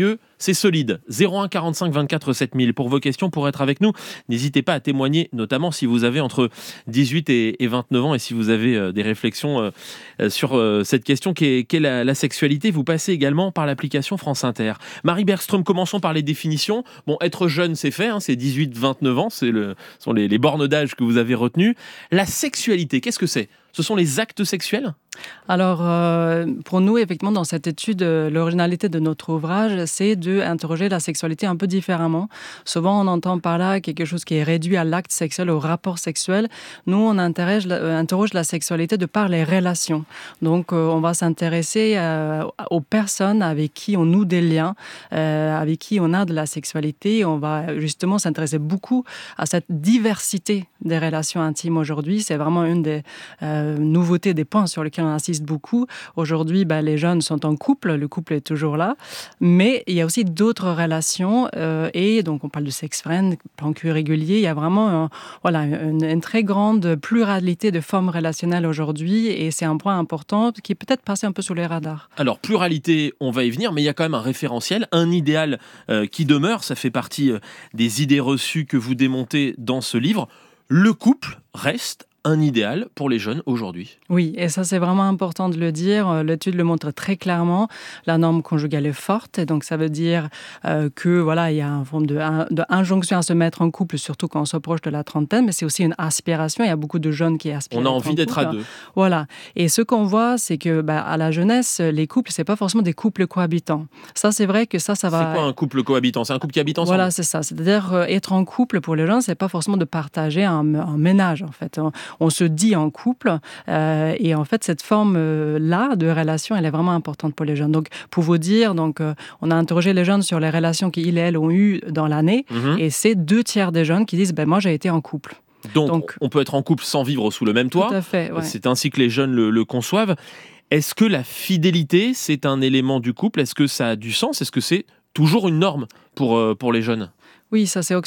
c'est solide. zéro un quarante-cinq vingt-quatre sept mille pour vos questions, pour être avec nous. N'hésitez pas à témoigner, notamment si vous avez entre dix-huit et vingt-neuf ans et si vous avez des réflexions sur cette question qu'est, qu'est la, la sexualité. Vous passez également par l'application France Inter. Marie Bergström, commençons par les définitions. Bon, être jeune, c'est fait, hein, c'est dix-huit vingt-neuf ans, c'est le, ce sont les, les bornes d'âge que vous avez retenues. La sexualité, qu'est-ce que c'est ? Ce sont les actes sexuels ? Alors, euh, pour nous, effectivement, dans cette étude, euh, l'originalité de notre ouvrage, c'est d'interroger la sexualité un peu différemment. Souvent, on entend par là quelque chose qui est réduit à l'acte sexuel, au rapport sexuel. Nous, on interroge, euh, interroge la sexualité de par les relations. Donc, euh, on va s'intéresser euh, aux personnes avec qui on noue des liens, euh, avec qui on a de la sexualité. On va justement s'intéresser beaucoup à cette diversité des relations intimes aujourd'hui. C'est vraiment une des euh, nouveautés, des points sur lesquels on insiste beaucoup. Aujourd'hui, ben, les jeunes sont en couple, le couple est toujours là, mais il y a aussi d'autres relations euh, et donc on parle de sex friend, plan cul régulier. Il y a vraiment un, voilà, une, une très grande pluralité de formes relationnelles aujourd'hui et c'est un point important qui est peut-être passé un peu sous les radars. Alors, pluralité, on va y venir, mais il y a quand même un référentiel, un idéal euh, qui demeure. Ça fait partie euh, des idées reçues que vous démontez dans ce livre. Le couple reste un idéal pour les jeunes aujourd'hui. Oui, et ça c'est vraiment important de le dire. L'étude le montre très clairement. La norme conjugale est forte, et donc ça veut dire euh, que voilà, il y a une forme de, de injonction à se mettre en couple, surtout quand on s'approche de la trentaine, mais c'est aussi une aspiration. Il y a beaucoup de jeunes qui aspirent. On a envie d'être couple. à deux. Voilà. Et ce qu'on voit, c'est que bah, à la jeunesse, les couples, c'est pas forcément des couples cohabitants. Ça, c'est vrai que ça, ça va. C'est quoi un couple cohabitant ? C'est un couple qui habite ensemble ? Voilà, c'est ça. C'est-à-dire euh, être en couple pour les jeunes, c'est pas forcément de partager un, un ménage en fait. On se dit en couple euh, et en fait cette forme euh, là de relation elle est vraiment importante pour les jeunes. Donc pour vous dire, donc euh, on a interrogé les jeunes sur les relations qu'ils et elles ont eues dans l'année mmh. et c'est deux tiers des jeunes qui disent ben moi j'ai été en couple. Donc, Donc on peut être en couple sans vivre sous le même toit. Tout à fait. Ouais. C'est ainsi que les jeunes le, le conçoivent. Est-ce que la fidélité c'est un élément du couple ? Est-ce que ça a du sens ? Est-ce que c'est toujours une norme pour, euh, pour les jeunes ? Oui, ça c'est,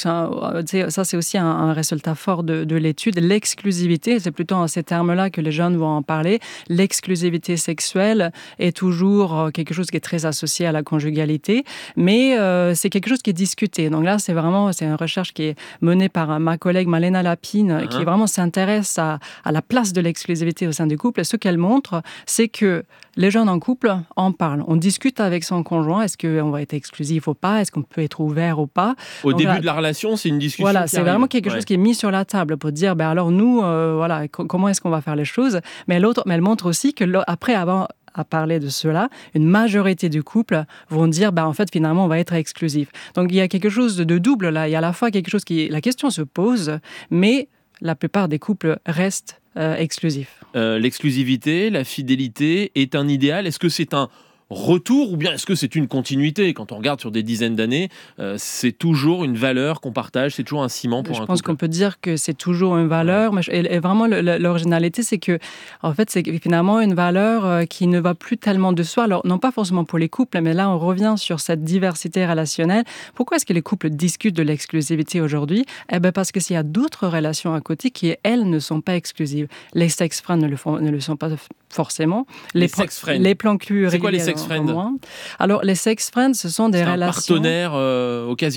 ça c'est aussi un, un résultat fort de, de l'étude. L'exclusivité, c'est plutôt en ces termes-là que les jeunes vont en parler. L'exclusivité sexuelle est toujours quelque chose qui est très associé à la conjugalité, mais euh, c'est quelque chose qui est discuté. Donc là, c'est vraiment c'est une recherche qui est menée par ma collègue Malena Lapine, uh-huh. qui vraiment s'intéresse à, à la place de l'exclusivité au sein du couple. Et ce qu'elle montre, c'est que les jeunes en couple en parlent. On discute avec son conjoint. Est-ce qu'on va être exclusif ou pas ? Est-ce qu'on peut être ouvert ou pas ? Au Donc, début là, de la relation, c'est une discussion. Voilà, qui c'est arrive. vraiment quelque ouais. chose qui est mis sur la table pour dire, ben alors nous, euh, voilà, co- comment est-ce qu'on va faire les choses ? Mais l'autre, mais elle montre aussi que après avoir à parler de cela, une majorité du couple vont dire, ben en fait, finalement, on va être exclusif. Donc il y a quelque chose de double là. Il y a à la fois quelque chose qui, la question se pose, mais la plupart des couples restent euh, exclusifs. Euh, l'exclusivité, la fidélité est un idéal. Est-ce que c'est un retour ou bien est-ce que c'est une continuité ? Quand on regarde sur des dizaines d'années, euh, c'est toujours une valeur qu'on partage, c'est toujours un ciment pour je un couple. Je pense qu'on peut dire que c'est toujours une valeur, ouais. mais et, et vraiment le, le, l'originalité, c'est que en fait, c'est finalement une valeur euh, qui ne va plus tellement de soi. Alors non pas forcément pour les couples, mais là on revient sur cette diversité relationnelle. Pourquoi est-ce que les couples discutent de l'exclusivité aujourd'hui ? Eh ben parce que s'il y a d'autres relations à côté qui elles ne sont pas exclusives. Les sex friends ne le font, ne le sont pas forcément. Les, les sex friends. Les plans cul. C'est quoi les sex friends ? Alors les sex friends, ce sont des c'est relations. Un partenaire euh, occasionnel ?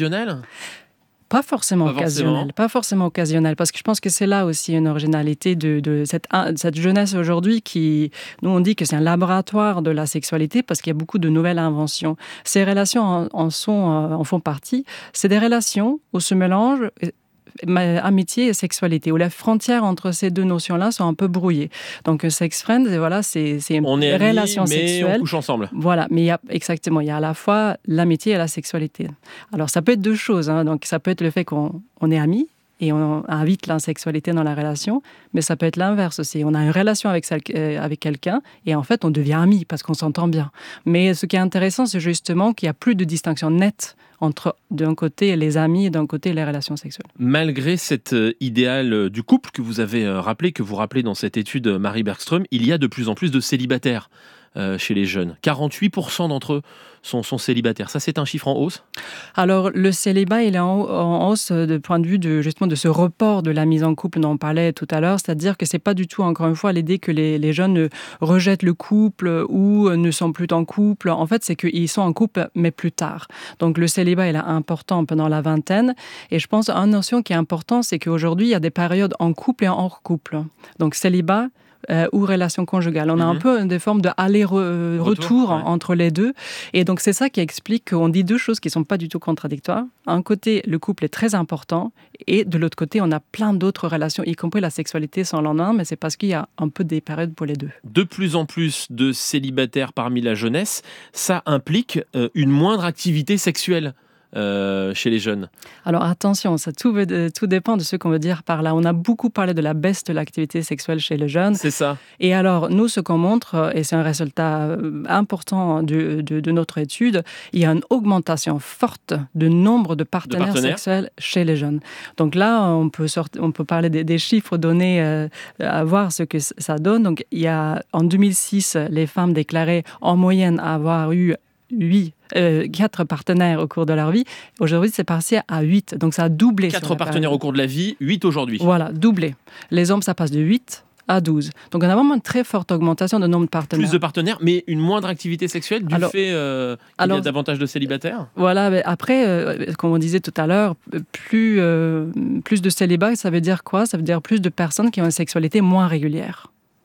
Pas forcément pas occasionnel, forcément. pas forcément occasionnel, parce que je pense que c'est là aussi une originalité de, de cette, cette jeunesse aujourd'hui qui, nous on dit que c'est un laboratoire de la sexualité parce qu'il y a beaucoup de nouvelles inventions. Ces relations en, en, sont, en font partie. C'est des relations où se mélangent amitié et sexualité, où les frontières entre ces deux notions-là sont un peu brouillées. Donc, sex friend, voilà, c'est, c'est une on est relation amis, mais sexuelle. On couche ensemble. Voilà, mais il y a, exactement, il y a à la fois l'amitié et la sexualité. Alors, ça peut être deux choses. Hein. Donc, ça peut être le fait qu'on on est amis et on invite la sexualité dans la relation, mais ça peut être l'inverse aussi. On a une relation avec, avec quelqu'un et en fait, on devient amis parce qu'on s'entend bien. Mais ce qui est intéressant, c'est justement qu'il n'y a plus de distinction nette entre, d'un côté, les amis et d'un côté, les relations sexuelles. Malgré cet euh, idéal du couple que vous avez euh, rappelé, que vous rappelez dans cette étude, Marie Bergström, il y a de plus en plus de célibataires. euh, chez les jeunes. quarante-huit pour cent d'entre eux sont, sont célibataires. Ça, c'est un chiffre en hausse ? Alors, le célibat, il est en, en hausse de point de vue de, justement, de ce report de la mise en couple dont on parlait tout à l'heure, c'est-à-dire que c'est pas du tout, encore une fois, l'idée que les, les jeunes rejettent le couple ou ne sont plus en couple. En fait, c'est qu'ils sont en couple, mais plus tard. Donc, le célibat, il est important pendant la vingtaine. Et je pense, une notion qui est importante, c'est qu'aujourd'hui, il y a des périodes en couple et hors couple. Donc, célibat, Euh, ou relation conjugale. On a mm-hmm. un peu des formes de aller-retour Retour, ouais. entre les deux. Et donc, c'est ça qui explique qu'on dit deux choses qui ne sont pas du tout contradictoires. D'un côté, le couple est très important et de l'autre côté, on a plein d'autres relations, y compris la sexualité sans lendemain, mais c'est parce qu'il y a un peu des périodes pour les deux. De plus en plus de célibataires parmi la jeunesse, ça implique euh, une moindre activité sexuelle. Euh, chez les jeunes. Alors attention, ça tout, tout dépend de ce qu'on veut dire par là. On a beaucoup parlé de la baisse de l'activité sexuelle chez les jeunes. C'est ça. Et alors, nous, ce qu'on montre, et c'est un résultat important de, de, de notre étude, il y a une augmentation forte du nombre de partenaires, de partenaires sexuels chez les jeunes. Donc là, on peut, sortir, on peut parler des, des chiffres donnés, euh, à voir ce que ça donne. Donc, il y a, en deux mille six, les femmes déclaraient en moyenne avoir eu huit, euh, quatre partenaires au cours de leur vie. Aujourd'hui, c'est passé à huit. Donc, ça a doublé. Quatre partenaires au cours de la vie, huit aujourd'hui. Voilà, doublé. Les hommes, ça passe de huit à douze. Donc, on a vraiment une très forte augmentation de nombre de partenaires. Plus de partenaires, mais une moindre activité sexuelle du alors, fait euh, qu'il alors, y a davantage de célibataires. Voilà, mais après, euh, comme on disait tout à l'heure, plus, euh, plus de célibats, ça veut dire quoi ? Ça veut dire plus de personnes qui ont une sexualité moins régulière.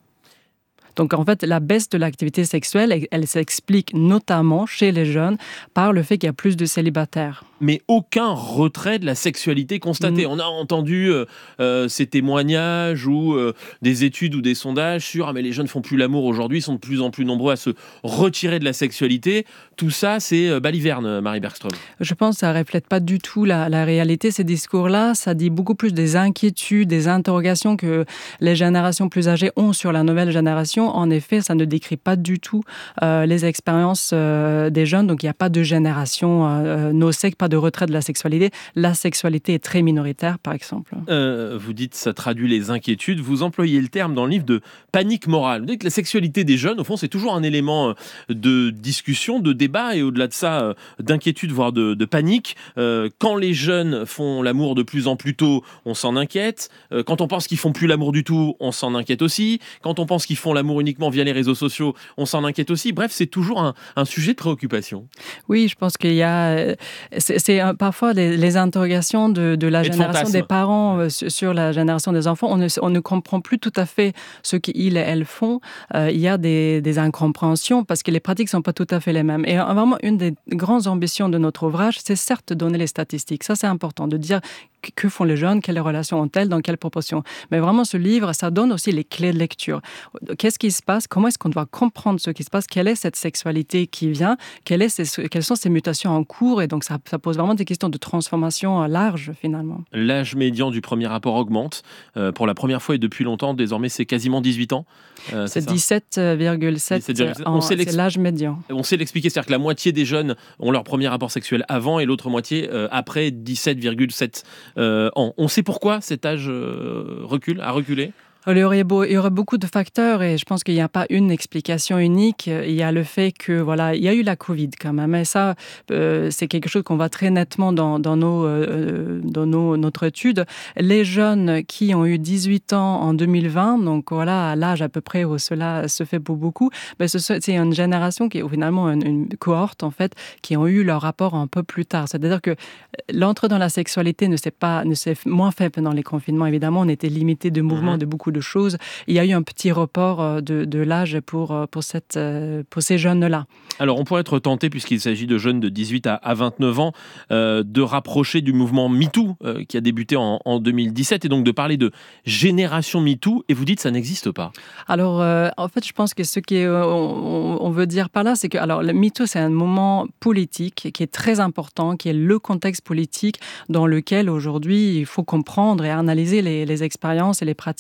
Donc, en fait, la baisse de l'activité sexuelle, elle, elle s'explique notamment chez les jeunes par le fait qu'il y a plus de célibataires. Mais aucun retrait de la sexualité constaté. Mmh. On a entendu euh, euh, ces témoignages ou euh, des études ou des sondages sur « Ah, mais les jeunes font plus l'amour aujourd'hui, ils sont de plus en plus nombreux à se retirer de la sexualité ». Tout ça, c'est euh, baliverne, Marie Bergström. Je pense que ça ne reflète pas du tout la, la réalité. Ces discours-là, ça dit beaucoup plus des inquiétudes, des interrogations que les générations plus âgées ont sur la nouvelle génération. En effet, ça ne décrit pas du tout euh, les expériences euh, des jeunes. Donc, il n'y a pas de génération euh, no-sex, pas de retrait de la sexualité. La sexualité est très minoritaire, par exemple. Euh, vous dites ça traduit les inquiétudes. Vous employez le terme dans le livre de panique morale. Vous dites que la sexualité des jeunes, au fond, c'est toujours un élément de discussion, de débat et au-delà de ça, d'inquiétude, voire de, de panique. Euh, quand les jeunes font l'amour de plus en plus tôt, on s'en inquiète. Euh, quand on pense qu'ils font plus l'amour du tout, on s'en inquiète aussi. Quand on pense qu'ils font l'amour uniquement via les réseaux sociaux, on s'en inquiète aussi. Bref, c'est toujours un, un sujet de préoccupation. Oui, je pense qu'il y a... C'est, c'est parfois les, les interrogations de, de la et génération de des parents euh, sur la génération des enfants. On ne, on ne comprend plus tout à fait ce qu'ils et elles font. Euh, il y a des, des incompréhensions parce que les pratiques ne sont pas tout à fait les mêmes. Et vraiment, une des grandes ambitions de notre ouvrage, c'est certes de donner les statistiques. Ça, c'est important, de dire que font les jeunes, quelles relations ont-elles, dans quelle proportion. Mais vraiment, ce livre, ça donne aussi les clés de lecture. Qu'est-ce qui se passe ? Comment est-ce qu'on doit comprendre ce qui se passe ? Quelle est cette sexualité qui vient ? Quelle est ces, quelles sont ces mutations en cours ? Et donc, ça, ça pose vraiment des questions de transformation large, finalement. L'âge médian du premier rapport augmente. Euh, pour la première fois et depuis longtemps, désormais, c'est quasiment dix-huit ans. Euh, c'est c'est dix-sept virgule sept, c'est l'âge médian. On sait l'expliquer, c'est-à-dire que la moitié des jeunes ont leur premier rapport sexuel avant et l'autre moitié euh, après dix-sept virgule sept euh, ans. On sait pourquoi cet âge euh, recule, a reculé ? Il y, aurait beau, il y aurait beaucoup de facteurs et je pense qu'il n'y a pas une explication unique. Il y a le fait que, voilà, il y a eu la Covid quand même. Et ça, euh, c'est quelque chose qu'on voit très nettement dans, dans, nos, euh, dans nos, notre étude. Les jeunes qui ont eu dix-huit ans en deux mille vingt, donc voilà, à l'âge à peu près où cela se fait pour beaucoup, ben ce, c'est une génération qui est finalement une, une cohorte, en fait, qui ont eu leur rapport un peu plus tard. C'est-à-dire que l'entrée dans la sexualité ne s'est, pas, ne s'est moins fait pendant les confinements. Évidemment, on était limité de mouvements, mmh. de beaucoup de choses. Il y a eu un petit report de, de l'âge pour, pour, cette, pour ces jeunes-là. Alors, on pourrait être tenté, puisqu'il s'agit de jeunes de dix-huit à vingt-neuf ans, euh, de rapprocher du mouvement MeToo euh, qui a débuté en, en deux mille dix-sept et donc de parler de génération MeToo. Et vous dites que ça n'existe pas. Alors, euh, en fait, je pense que ce qu'on euh, on veut dire par là, c'est que alors, le MeToo, c'est un moment politique qui est très important, qui est le contexte politique dans lequel, aujourd'hui, il faut comprendre et analyser les, les expériences et les pratiques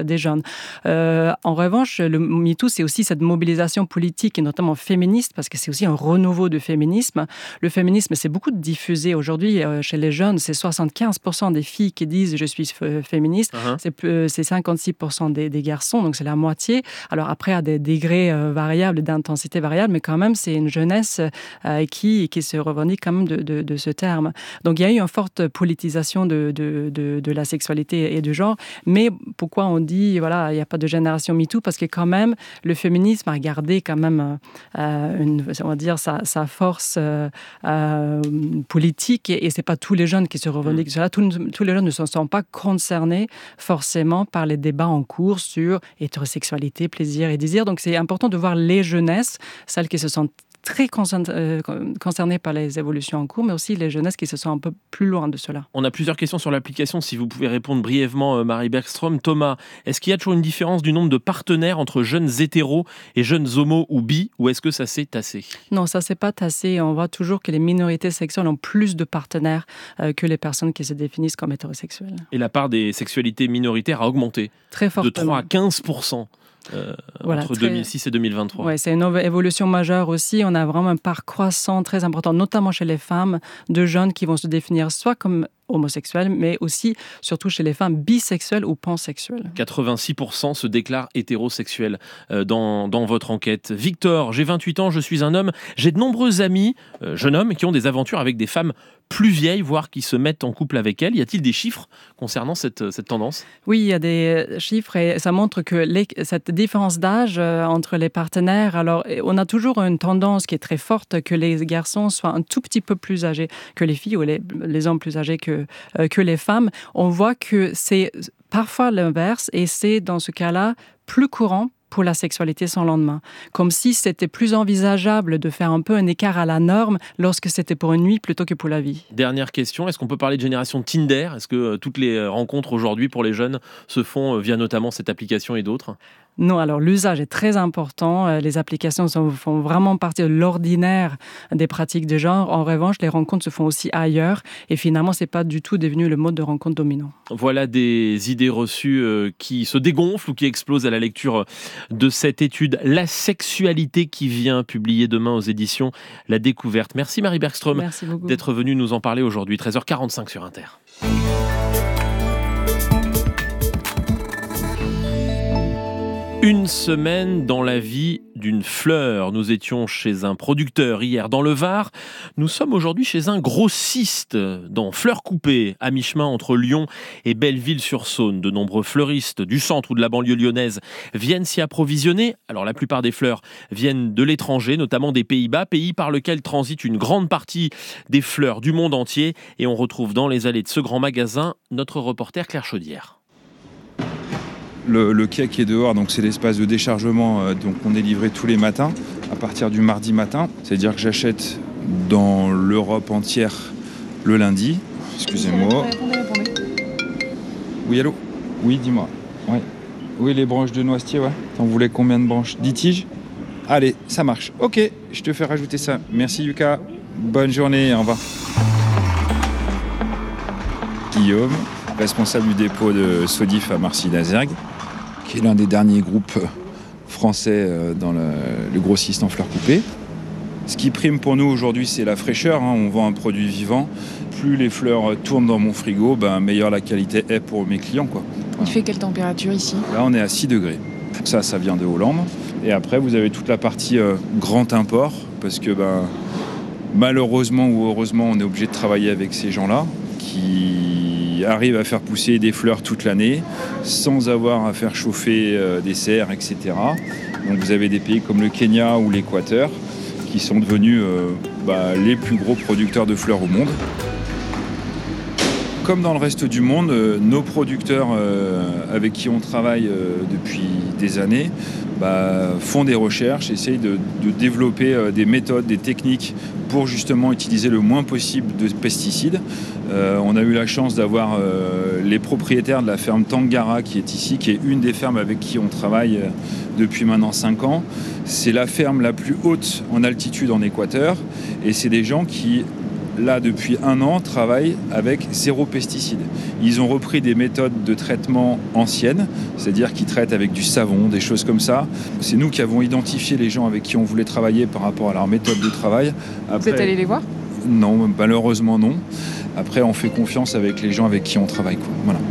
des jeunes. Euh, en revanche, le MeToo, c'est aussi cette mobilisation politique et notamment féministe, parce que c'est aussi un renouveau du féminisme. Le féminisme, c'est beaucoup diffusé aujourd'hui euh, chez les jeunes. C'est soixante-quinze pour cent des filles qui disent « je suis f- féministe uh-huh. ». C'est, euh, c'est cinquante-six pour cent des, des garçons, donc c'est la moitié. Alors après, à des degrés euh, variables, d'intensité variable, mais quand même, c'est une jeunesse euh, qui, qui se revendique quand même de, de, de ce terme. Donc il y a eu une forte politisation de, de, de, de la sexualité et du genre. Mais pourquoi on dit, voilà, il n'y a pas de génération MeToo? Parce que quand même, le féminisme a gardé quand même, euh, une, on va dire, sa, sa force euh, euh, politique. Et, et ce n'est pas tous les jeunes qui se revendiquent de cela. Tous, tous les jeunes ne se sont pas concernés forcément par les débats en cours sur hétérosexualité, plaisir et désir. Donc c'est important de voir les jeunesses, celles qui se sentent très concernés par les évolutions en cours, mais aussi les jeunesses qui se sont un peu plus loin de cela. On a plusieurs questions sur l'application, si vous pouvez répondre brièvement, Marie Bergström. Thomas, est-ce qu'il y a toujours une différence du nombre de partenaires entre jeunes hétéros et jeunes homos ou bi, ou est-ce que ça s'est tassé? Non, ça s'est pas tassé. On voit toujours que les minorités sexuelles ont plus de partenaires euh, que les personnes qui se définissent comme hétérosexuelles. Et la part des sexualités minoritaires a augmenté très fortement. De trois à quinze pour cent. Euh, voilà, entre très... deux mille six et deux mille vingt-trois. Ouais, c'est une évolution majeure aussi. On a vraiment un part croissant très important, notamment chez les femmes, de jeunes qui vont se définir soit comme homosexuels, mais aussi, surtout chez les femmes bisexuelles ou pansexuelles. quatre-vingt-six pour cent se déclarent hétérosexuels euh, dans, dans votre enquête. Victor, j'ai vingt-huit ans, je suis un homme. J'ai de nombreux amis, euh, jeunes hommes, qui ont des aventures avec des femmes plus vieilles, voire qui se mettent en couple avec elles. Y a-t-il des chiffres concernant cette, cette tendance? Oui, il y a des chiffres et ça montre que les, cette différence d'âge euh, entre les partenaires, alors on a toujours une tendance qui est très forte que les garçons soient un tout petit peu plus âgés que les filles ou les, les hommes plus âgés que, euh, que les femmes. On voit que c'est parfois l'inverse et c'est dans ce cas-là plus courant pour la sexualité sans lendemain. Comme si c'était plus envisageable de faire un peu un écart à la norme lorsque c'était pour une nuit plutôt que pour la vie. Dernière question, est-ce qu'on peut parler de génération Tinder? Est-ce que euh, toutes les rencontres aujourd'hui pour les jeunes se font euh, via notamment cette application et d'autres? Non, alors l'usage est très important. Les applications sont, font vraiment partie de l'ordinaire des pratiques de genre. En revanche, les rencontres se font aussi ailleurs. Et finalement, ce n'est pas du tout devenu le mode de rencontre dominant. Voilà des idées reçues euh, qui se dégonflent ou qui explosent à la lecture de cette étude. La sexualité qui vient, publiée demain aux éditions La Découverte. Merci Marie Bergström Merci beaucoup. D'être venue nous en parler aujourd'hui. treize heures quarante-cinq sur Inter. Une semaine dans la vie d'une fleur. Nous étions chez un producteur hier dans le Var. Nous sommes aujourd'hui chez un grossiste dans Fleurs Coupées, à mi-chemin entre Lyon et Belleville-sur-Saône. De nombreux fleuristes du centre ou de la banlieue lyonnaise viennent s'y approvisionner. Alors la plupart des fleurs viennent de l'étranger, notamment des Pays-Bas, pays par lequel transite une grande partie des fleurs du monde entier. Et on retrouve dans les allées de ce grand magasin notre reporter Claire Chaudière. Le, le quai qui est dehors, donc c'est l'espace de déchargement, euh, donc on est livré tous les matins à partir du mardi matin. C'est-à-dire que j'achète dans l'Europe entière le lundi. Excusez-moi. Oui, allô? Oui, dis-moi. Ouais. Oui, les branches de noisetier, ouais. T'en voulais combien de branches? dix tiges? Allez, ça marche. Ok, je te fais rajouter ça. Merci Lucas. Bonne journée, au revoir. Guillaume, responsable du dépôt de Sodif à Marcy-Lazergue, qui est l'un des derniers groupes français dans le, le grossiste en fleurs coupées. Ce qui prime pour nous aujourd'hui, c'est la fraîcheur. Hein. On vend un produit vivant. Plus les fleurs tournent dans mon frigo, ben, meilleure la qualité est pour mes clients, quoi. Il fait quelle température ici? Là, on est à six degrés. Ça, ça vient de Hollande. Et après, vous avez toute la partie euh, grand import, parce que ben, malheureusement ou heureusement, on est obligé de travailler avec ces gens-là qui arrivent à faire pousser des fleurs toute l'année sans avoir à faire chauffer euh, des serres, et cetera. Donc vous avez des pays comme le Kenya ou l'Équateur qui sont devenus euh, bah, les plus gros producteurs de fleurs au monde. Comme dans le reste du monde, euh, nos producteurs euh, avec qui on travaille euh, depuis des années bah, font des recherches, essayent de, de développer euh, des méthodes, des techniques pour justement utiliser le moins possible de pesticides. Euh, on a eu la chance d'avoir euh, les propriétaires de la ferme Tangara qui est ici, qui est une des fermes avec qui on travaille euh, depuis maintenant cinq ans. C'est la ferme la plus haute en altitude en Équateur et c'est des gens qui là, depuis un an, travaillent avec zéro pesticide. Ils ont repris des méthodes de traitement anciennes, c'est-à-dire qu'ils traitent avec du savon, des choses comme ça. C'est nous qui avons identifié les gens avec qui on voulait travailler par rapport à leur méthode de travail. Après, vous êtes allé les voir ? Non, malheureusement non. Après, on fait confiance avec les gens avec qui on travaille, quoi. Voilà.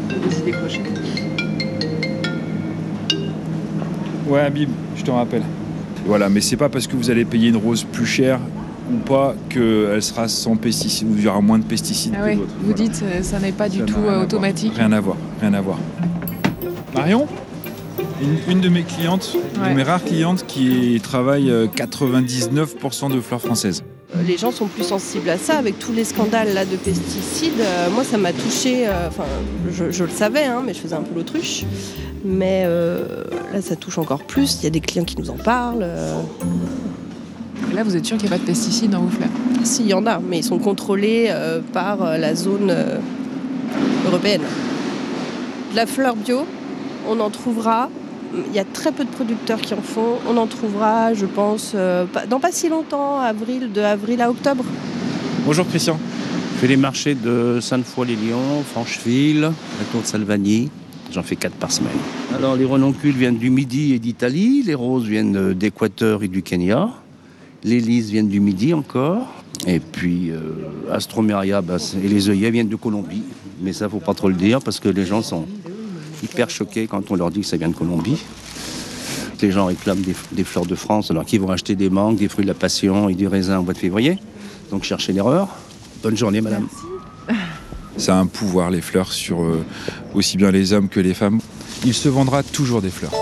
Ouais, Habib, je te rappelle. Voilà, mais c'est pas parce que vous allez payer une rose plus chère ou pas qu'elle sera sans pesticides, ou il y aura moins de pesticides ah que ouais, d'autres. vous Voilà. dites que ça n'est pas du Ça tout n'a rien automatique. Rien à voir, rien à voir. Marion, une, une de mes clientes, Ouais. de mes rares clientes qui travaille euh, quatre-vingt-dix-neuf pour cent de fleurs françaises. Les gens sont plus sensibles à ça, avec tous les scandales là, de pesticides. Euh, moi, ça m'a touchée, enfin, euh, je, je le savais, hein, mais je faisais un peu l'autruche. Mais euh, là, ça touche encore plus. Il y a des clients qui nous en parlent. Euh... Là, vous êtes sûr qu'il n'y a pas de pesticides dans vos fleurs ? Si, il y en a, mais ils sont contrôlés euh, par euh, la zone euh, européenne. De la fleur bio, on en trouvera. Il y a très peu de producteurs qui en font. On en trouvera, je pense, euh, dans pas si longtemps, avril, de avril à octobre. Bonjour Christian. Je fais les marchés de Sainte-Foy-les-Lyons, Francheville, la Tour de Salvagny. J'en fais quatre par semaine. Alors les renoncules viennent du Midi et d'Italie, les roses viennent d'Équateur et du Kenya, les lys viennent du Midi encore, et puis euh, Astromeria bah, et les œillets viennent de Colombie. Mais ça, faut pas trop le dire parce que les gens sont hyper choqués quand on leur dit que ça vient de Colombie. Les gens réclament des, des fleurs de France alors qu'ils vont acheter des mangues, des fruits de la passion et du raisin au mois de février. Donc cherchez l'erreur. Bonne journée, madame. Merci. Ça a un pouvoir, les fleurs, sur euh, aussi bien les hommes que les femmes. Il se vendra toujours des fleurs.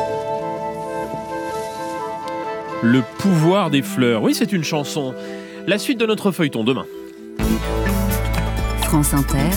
Le pouvoir des fleurs. Oui, c'est une chanson. La suite de notre feuilleton demain. France Inter,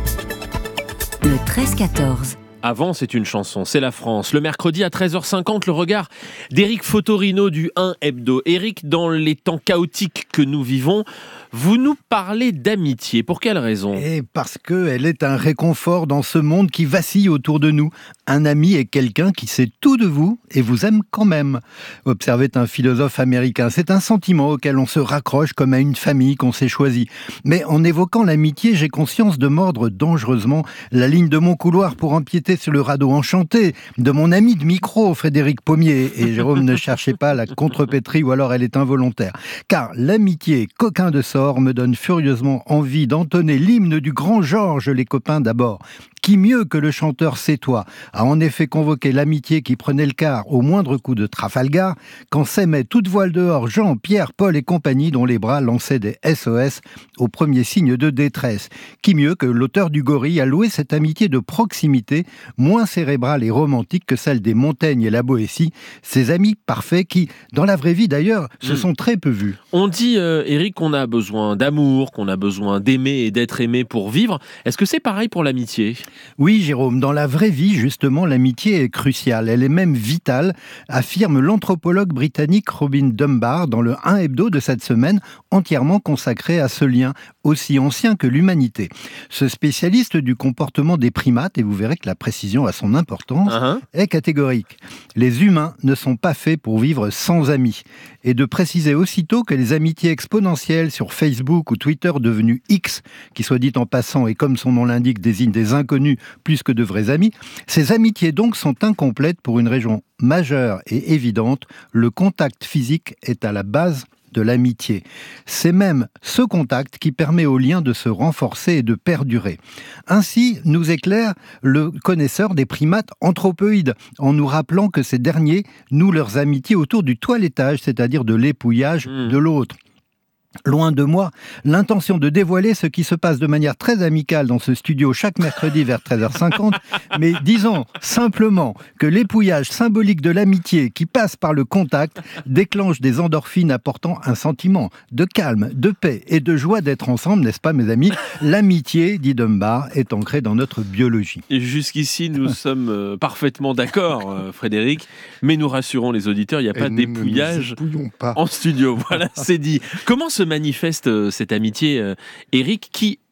le treize quatorze. Avant, c'est une chanson, c'est la France. Le mercredi à treize heures cinquante, le regard d'Éric Fotorino du un Hebdo. Éric, dans les temps chaotiques que nous vivons, vous nous parlez d'amitié. Pour quelle raison ? Et parce qu'elle est un réconfort dans ce monde qui vacille autour de nous. Un ami est quelqu'un qui sait tout de vous et vous aime quand même. Observait un philosophe américain. C'est un sentiment auquel on se raccroche comme à une famille qu'on s'est choisie. Mais en évoquant l'amitié, j'ai conscience de mordre dangereusement la ligne de mon couloir pour empiéter sur le radeau enchanté de mon ami de micro, Frédéric Pommier. Et Jérôme, ne cherchez pas la contrepétrie ou alors elle est involontaire. Car l'amitié, coquin de sort, me donne furieusement envie d'entonner l'hymne du grand Georges, les copains d'abord. Qui mieux que le chanteur C'est toi a en effet convoqué l'amitié qui prenait le quart au moindre coup de Trafalgar, quand s'aimaient toutes voiles dehors Jean, Pierre, Paul et compagnie dont les bras lançaient des S O S au premier signe de détresse. Qui mieux que l'auteur du Gorille a loué cette amitié de proximité, moins cérébrale et romantique que celle des Montaigne et la Boétie, ces amis parfaits qui, dans la vraie vie d'ailleurs, se mmh. sont très peu vus. On dit, euh, Éric, qu'on a besoin d'amour, qu'on a besoin d'aimer et d'être aimé pour vivre. Est-ce que c'est pareil pour l'amitié ? Oui, Jérôme, dans la vraie vie, justement, l'amitié est cruciale. Elle est même vitale, affirme l'anthropologue britannique Robin Dunbar dans le un Hebdo de cette semaine, entièrement consacré à ce lien aussi ancien que l'humanité. Ce spécialiste du comportement des primates, et vous verrez que la précision a son importance, uh-huh. est catégorique. Les humains ne sont pas faits pour vivre sans amis. Et de préciser aussitôt que les amitiés exponentielles sur Facebook ou Twitter devenus X, qui soit dit en passant et comme son nom l'indique désignent des inconnus plus que de vrais amis, ces amitiés donc sont incomplètes pour une raison majeure et évidente, le contact physique est à la base de l'amitié. C'est même ce contact qui permet au lien de se renforcer et de perdurer. Ainsi, nous éclaire le connaisseur des primates anthropoïdes, en nous rappelant que ces derniers nouent leurs amitiés autour du toilettage, c'est-à-dire de l'épouillage mmh. de l'autre. Loin de moi, l'intention de dévoiler ce qui se passe de manière très amicale dans ce studio chaque mercredi vers treize heures cinquante, mais disons simplement que l'épouillage symbolique de l'amitié qui passe par le contact déclenche des endorphines apportant un sentiment de calme, de paix et de joie d'être ensemble, n'est-ce pas mes amis ? L'amitié, dit Dunbar, est ancrée dans notre biologie. Et jusqu'ici, nous sommes euh, parfaitement d'accord, euh, Frédéric, mais nous rassurons les auditeurs, il n'y a pas et d'épouillage pas. en studio. Voilà, c'est dit. Comment se manifeste euh, cette amitié, euh, Éric, qui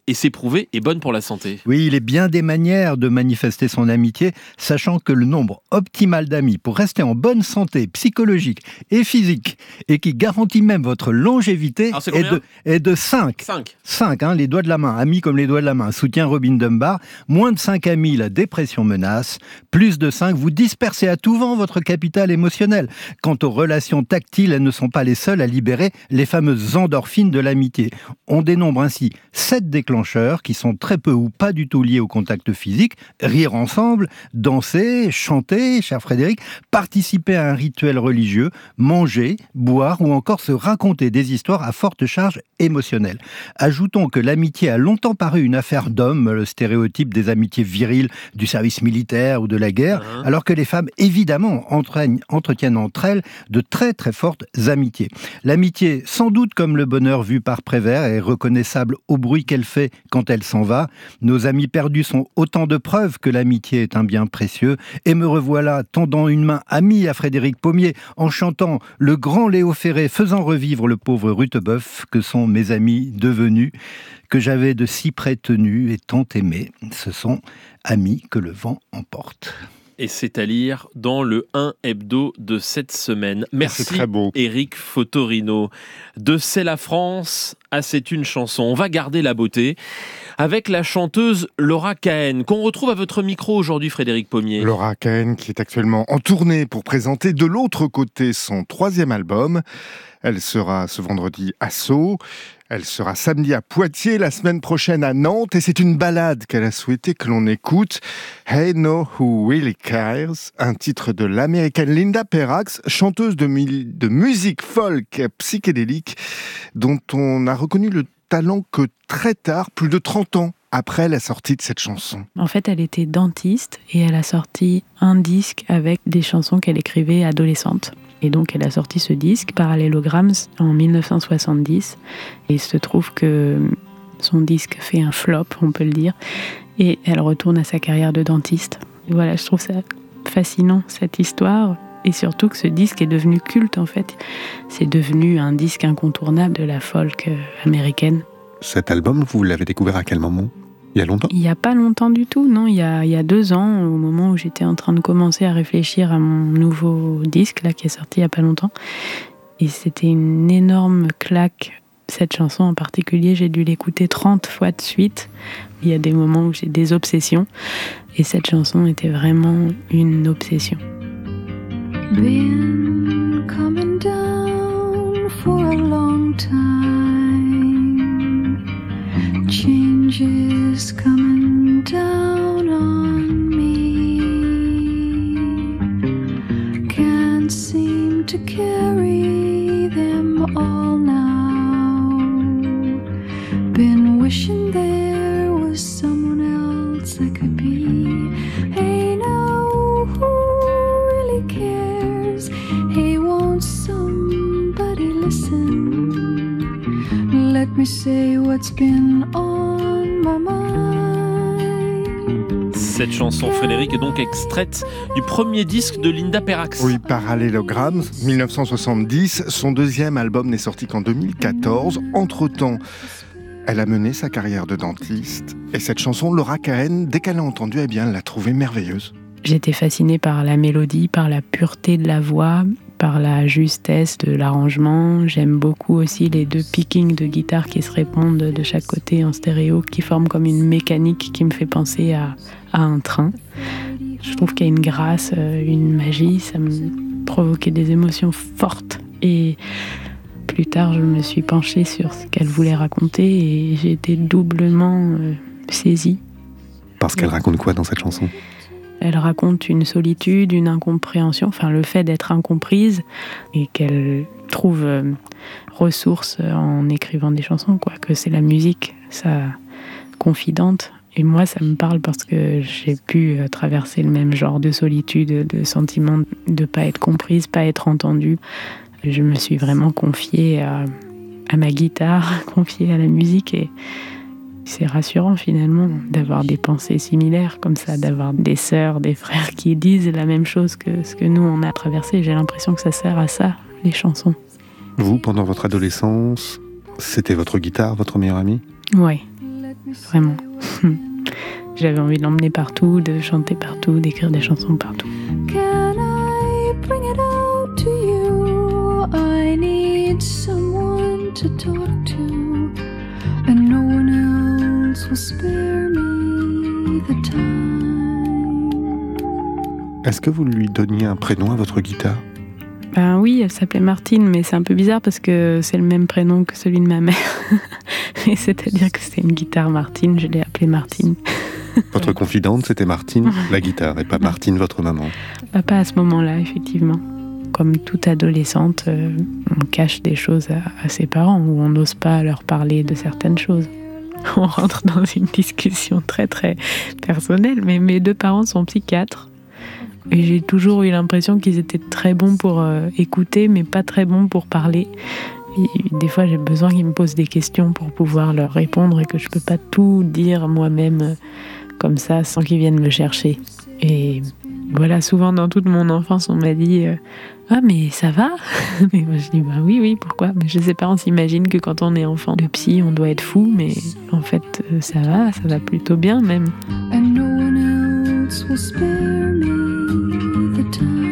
et c'est prouvé, est bonne pour la santé. Oui, il est bien des manières de manifester son amitié, sachant que le nombre optimal d'amis pour rester en bonne santé psychologique et physique, et qui garantit même votre longévité, est de, est de cinq. cinq. cinq, hein, les doigts de la main, amis comme les doigts de la main, soutient Robin Dunbar. Moins de cinq amis, la dépression menace. Plus de cinq, vous dispersez à tout vent votre capital émotionnel. Quant aux relations tactiles, elles ne sont pas les seules à libérer les fameuses endorphines de l'amitié. On dénombre ainsi sept déclencheurs qui sont très peu ou pas du tout liés au contact physique. Rire ensemble, danser, chanter, cher Frédéric, participer à un rituel religieux, manger, boire ou encore se raconter des histoires à forte charge émotionnelle. Ajoutons que l'amitié a longtemps paru une affaire d'hommes, le stéréotype des amitiés viriles du service militaire ou de la guerre, uh-huh. alors que les femmes, évidemment, entretiennent entre elles de très très fortes amitiés. L'amitié, sans doute comme le bonheur vu par Prévert, est reconnaissable au bruit qu'elle fait quand elle s'en va. Nos amis perdus sont autant de preuves que l'amitié est un bien précieux. Et me revoilà tendant une main amie à Frédéric Pommier en chantant le grand Léo Ferré faisant revivre le pauvre Rutebeuf que sont mes amis devenus, que j'avais de si près tenus et tant aimés. Ce sont amis que le vent emporte. Et c'est à lire dans le un hebdo de cette semaine. Merci c'est très beau. Éric Fotorino. De C'est la France à C'est une chanson. On va garder la beauté avec la chanteuse Laura Cahen, qu'on retrouve à votre micro aujourd'hui, Frédéric Pommier. Laura Cahen qui est actuellement en tournée pour présenter de l'autre côté son troisième album. Elle sera ce vendredi à Sceaux. Elle sera samedi à Poitiers, la semaine prochaine à Nantes, et c'est une ballade qu'elle a souhaité que l'on écoute. Hey No Who Really Cares, un titre de l'américaine Linda Perrax, chanteuse de, mu- de musique folk psychédélique, dont on a reconnu le talent que très tard, plus de trente ans après la sortie de cette chanson. En fait, elle était dentiste et elle a sorti un disque avec des chansons qu'elle écrivait adolescente. Et donc, elle a sorti ce disque, Parallelograms, en dix-neuf cent soixante-dix. Et il se trouve que son disque fait un flop, on peut le dire. Et elle retourne à sa carrière de dentiste. Et voilà, je trouve ça fascinant, cette histoire. Et surtout que ce disque est devenu culte, en fait. C'est devenu un disque incontournable de la folk américaine. Cet album, vous l'avez découvert à quel moment ? Il y a longtemps ? Il n'y a pas longtemps du tout, non. Il y a, il y a deux ans, au moment où j'étais en train de commencer à réfléchir à mon nouveau disque, là, qui est sorti il n'y a pas longtemps. Et c'était une énorme claque. Cette chanson en particulier, j'ai dû l'écouter trente fois de suite. Il y a des moments où j'ai des obsessions. Et cette chanson était vraiment une obsession. Been coming down for a long time. Change is coming down on me. Can't seem to carry them all now. Been wishing there was someone else I could be. Hey, no, who really cares? Hey, won't somebody listen? Let me say what's been on my mind. Cette chanson, Frédéric, est donc extraite du premier disque de Linda Perrax. Oui, Parallelograms, dix-neuf cent soixante-dix. Son deuxième album n'est sorti qu'en deux mille quatorze. Entre-temps, elle a mené sa carrière de dentiste. Et cette chanson, Laura Cahen, dès qu'elle l'a entendue, eh bien, elle l'a trouvée merveilleuse. J'étais fascinée par la mélodie, par la pureté de la voix, par la justesse de l'arrangement. J'aime beaucoup aussi les deux pickings de guitare qui se répondent de chaque côté en stéréo, qui forment comme une mécanique qui me fait penser à, à un train. Je trouve qu'il y a une grâce, une magie, ça me provoquait des émotions fortes. Et plus tard, je me suis penchée sur ce qu'elle voulait raconter et j'ai été doublement euh, saisie. Parce qu'elle raconte quoi dans cette chanson ? Elle raconte une solitude, une incompréhension, enfin le fait d'être incomprise et qu'elle trouve euh, ressource en écrivant des chansons, quoi. Que c'est la musique, sa confidente. Et moi, ça me parle parce que j'ai pu euh, traverser le même genre de solitude, de sentiment de ne pas être comprise, pas être entendue. Je me suis vraiment confiée à, à ma guitare, confiée à la musique et c'est rassurant finalement d'avoir des pensées similaires comme ça, d'avoir des sœurs, des frères qui disent la même chose que ce que nous on a traversé. J'ai l'impression que ça sert à ça, les chansons. Vous, pendant votre adolescence, c'était votre guitare, votre meilleure amie ? Ouais. vraiment. J'avais envie de l'emmener partout, de chanter partout, d'écrire des chansons partout. Can I bring it out to you? I need someone to talk to, and no one else will spare me the time. Est-ce que vous lui donniez un prénom à votre guitare ? Ben oui, elle s'appelait Martine, mais c'est un peu bizarre parce que c'est le même prénom que celui de ma mère. Et c'est-à-dire que c'était une guitare Martine, je l'ai appelée Martine. Votre confidente, c'était Martine, la guitare, et pas Martine, votre maman. Bah, pas à ce moment-là, effectivement. Comme toute adolescente, euh, on cache des choses à, à ses parents ou on n'ose pas leur parler de certaines choses. On rentre dans une discussion très très personnelle, mais mes deux parents sont psychiatres. Et j'ai toujours eu l'impression qu'ils étaient très bons pour euh, écouter, mais pas très bons pour parler. Et des fois, j'ai besoin qu'ils me posent des questions pour pouvoir leur répondre et que je ne peux pas tout dire moi-même euh, comme ça, sans qu'ils viennent me chercher. Et voilà, souvent dans toute mon enfance, on m'a dit euh, « Ah, mais ça va ?» Mais moi, je dis bah, « Oui, oui, pourquoi ?» Mais je sais pas, on s'imagine que quand on est enfant de psy, on doit être fou, mais en fait, euh, ça va, ça va plutôt bien même. And no one else will spare me the time.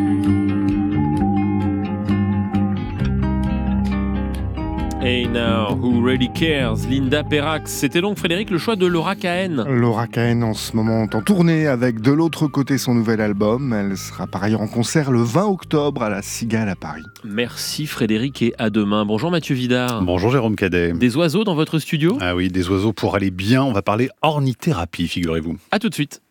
Hey now, who really cares? Linda Perrax. C'était donc, Frédéric, le choix de Laura Cahen. Laura Cahen en ce moment en tournée avec De l'autre côté son nouvel album. Elle sera par ailleurs en concert le vingt octobre à la Cigale à Paris. Merci Frédéric et à demain. Bonjour Mathieu Vidard. Bonjour Jérôme Cadet. Des oiseaux dans votre studio? Ah oui, des oiseaux pour aller bien. On va parler ornithérapie, figurez-vous. À tout de suite.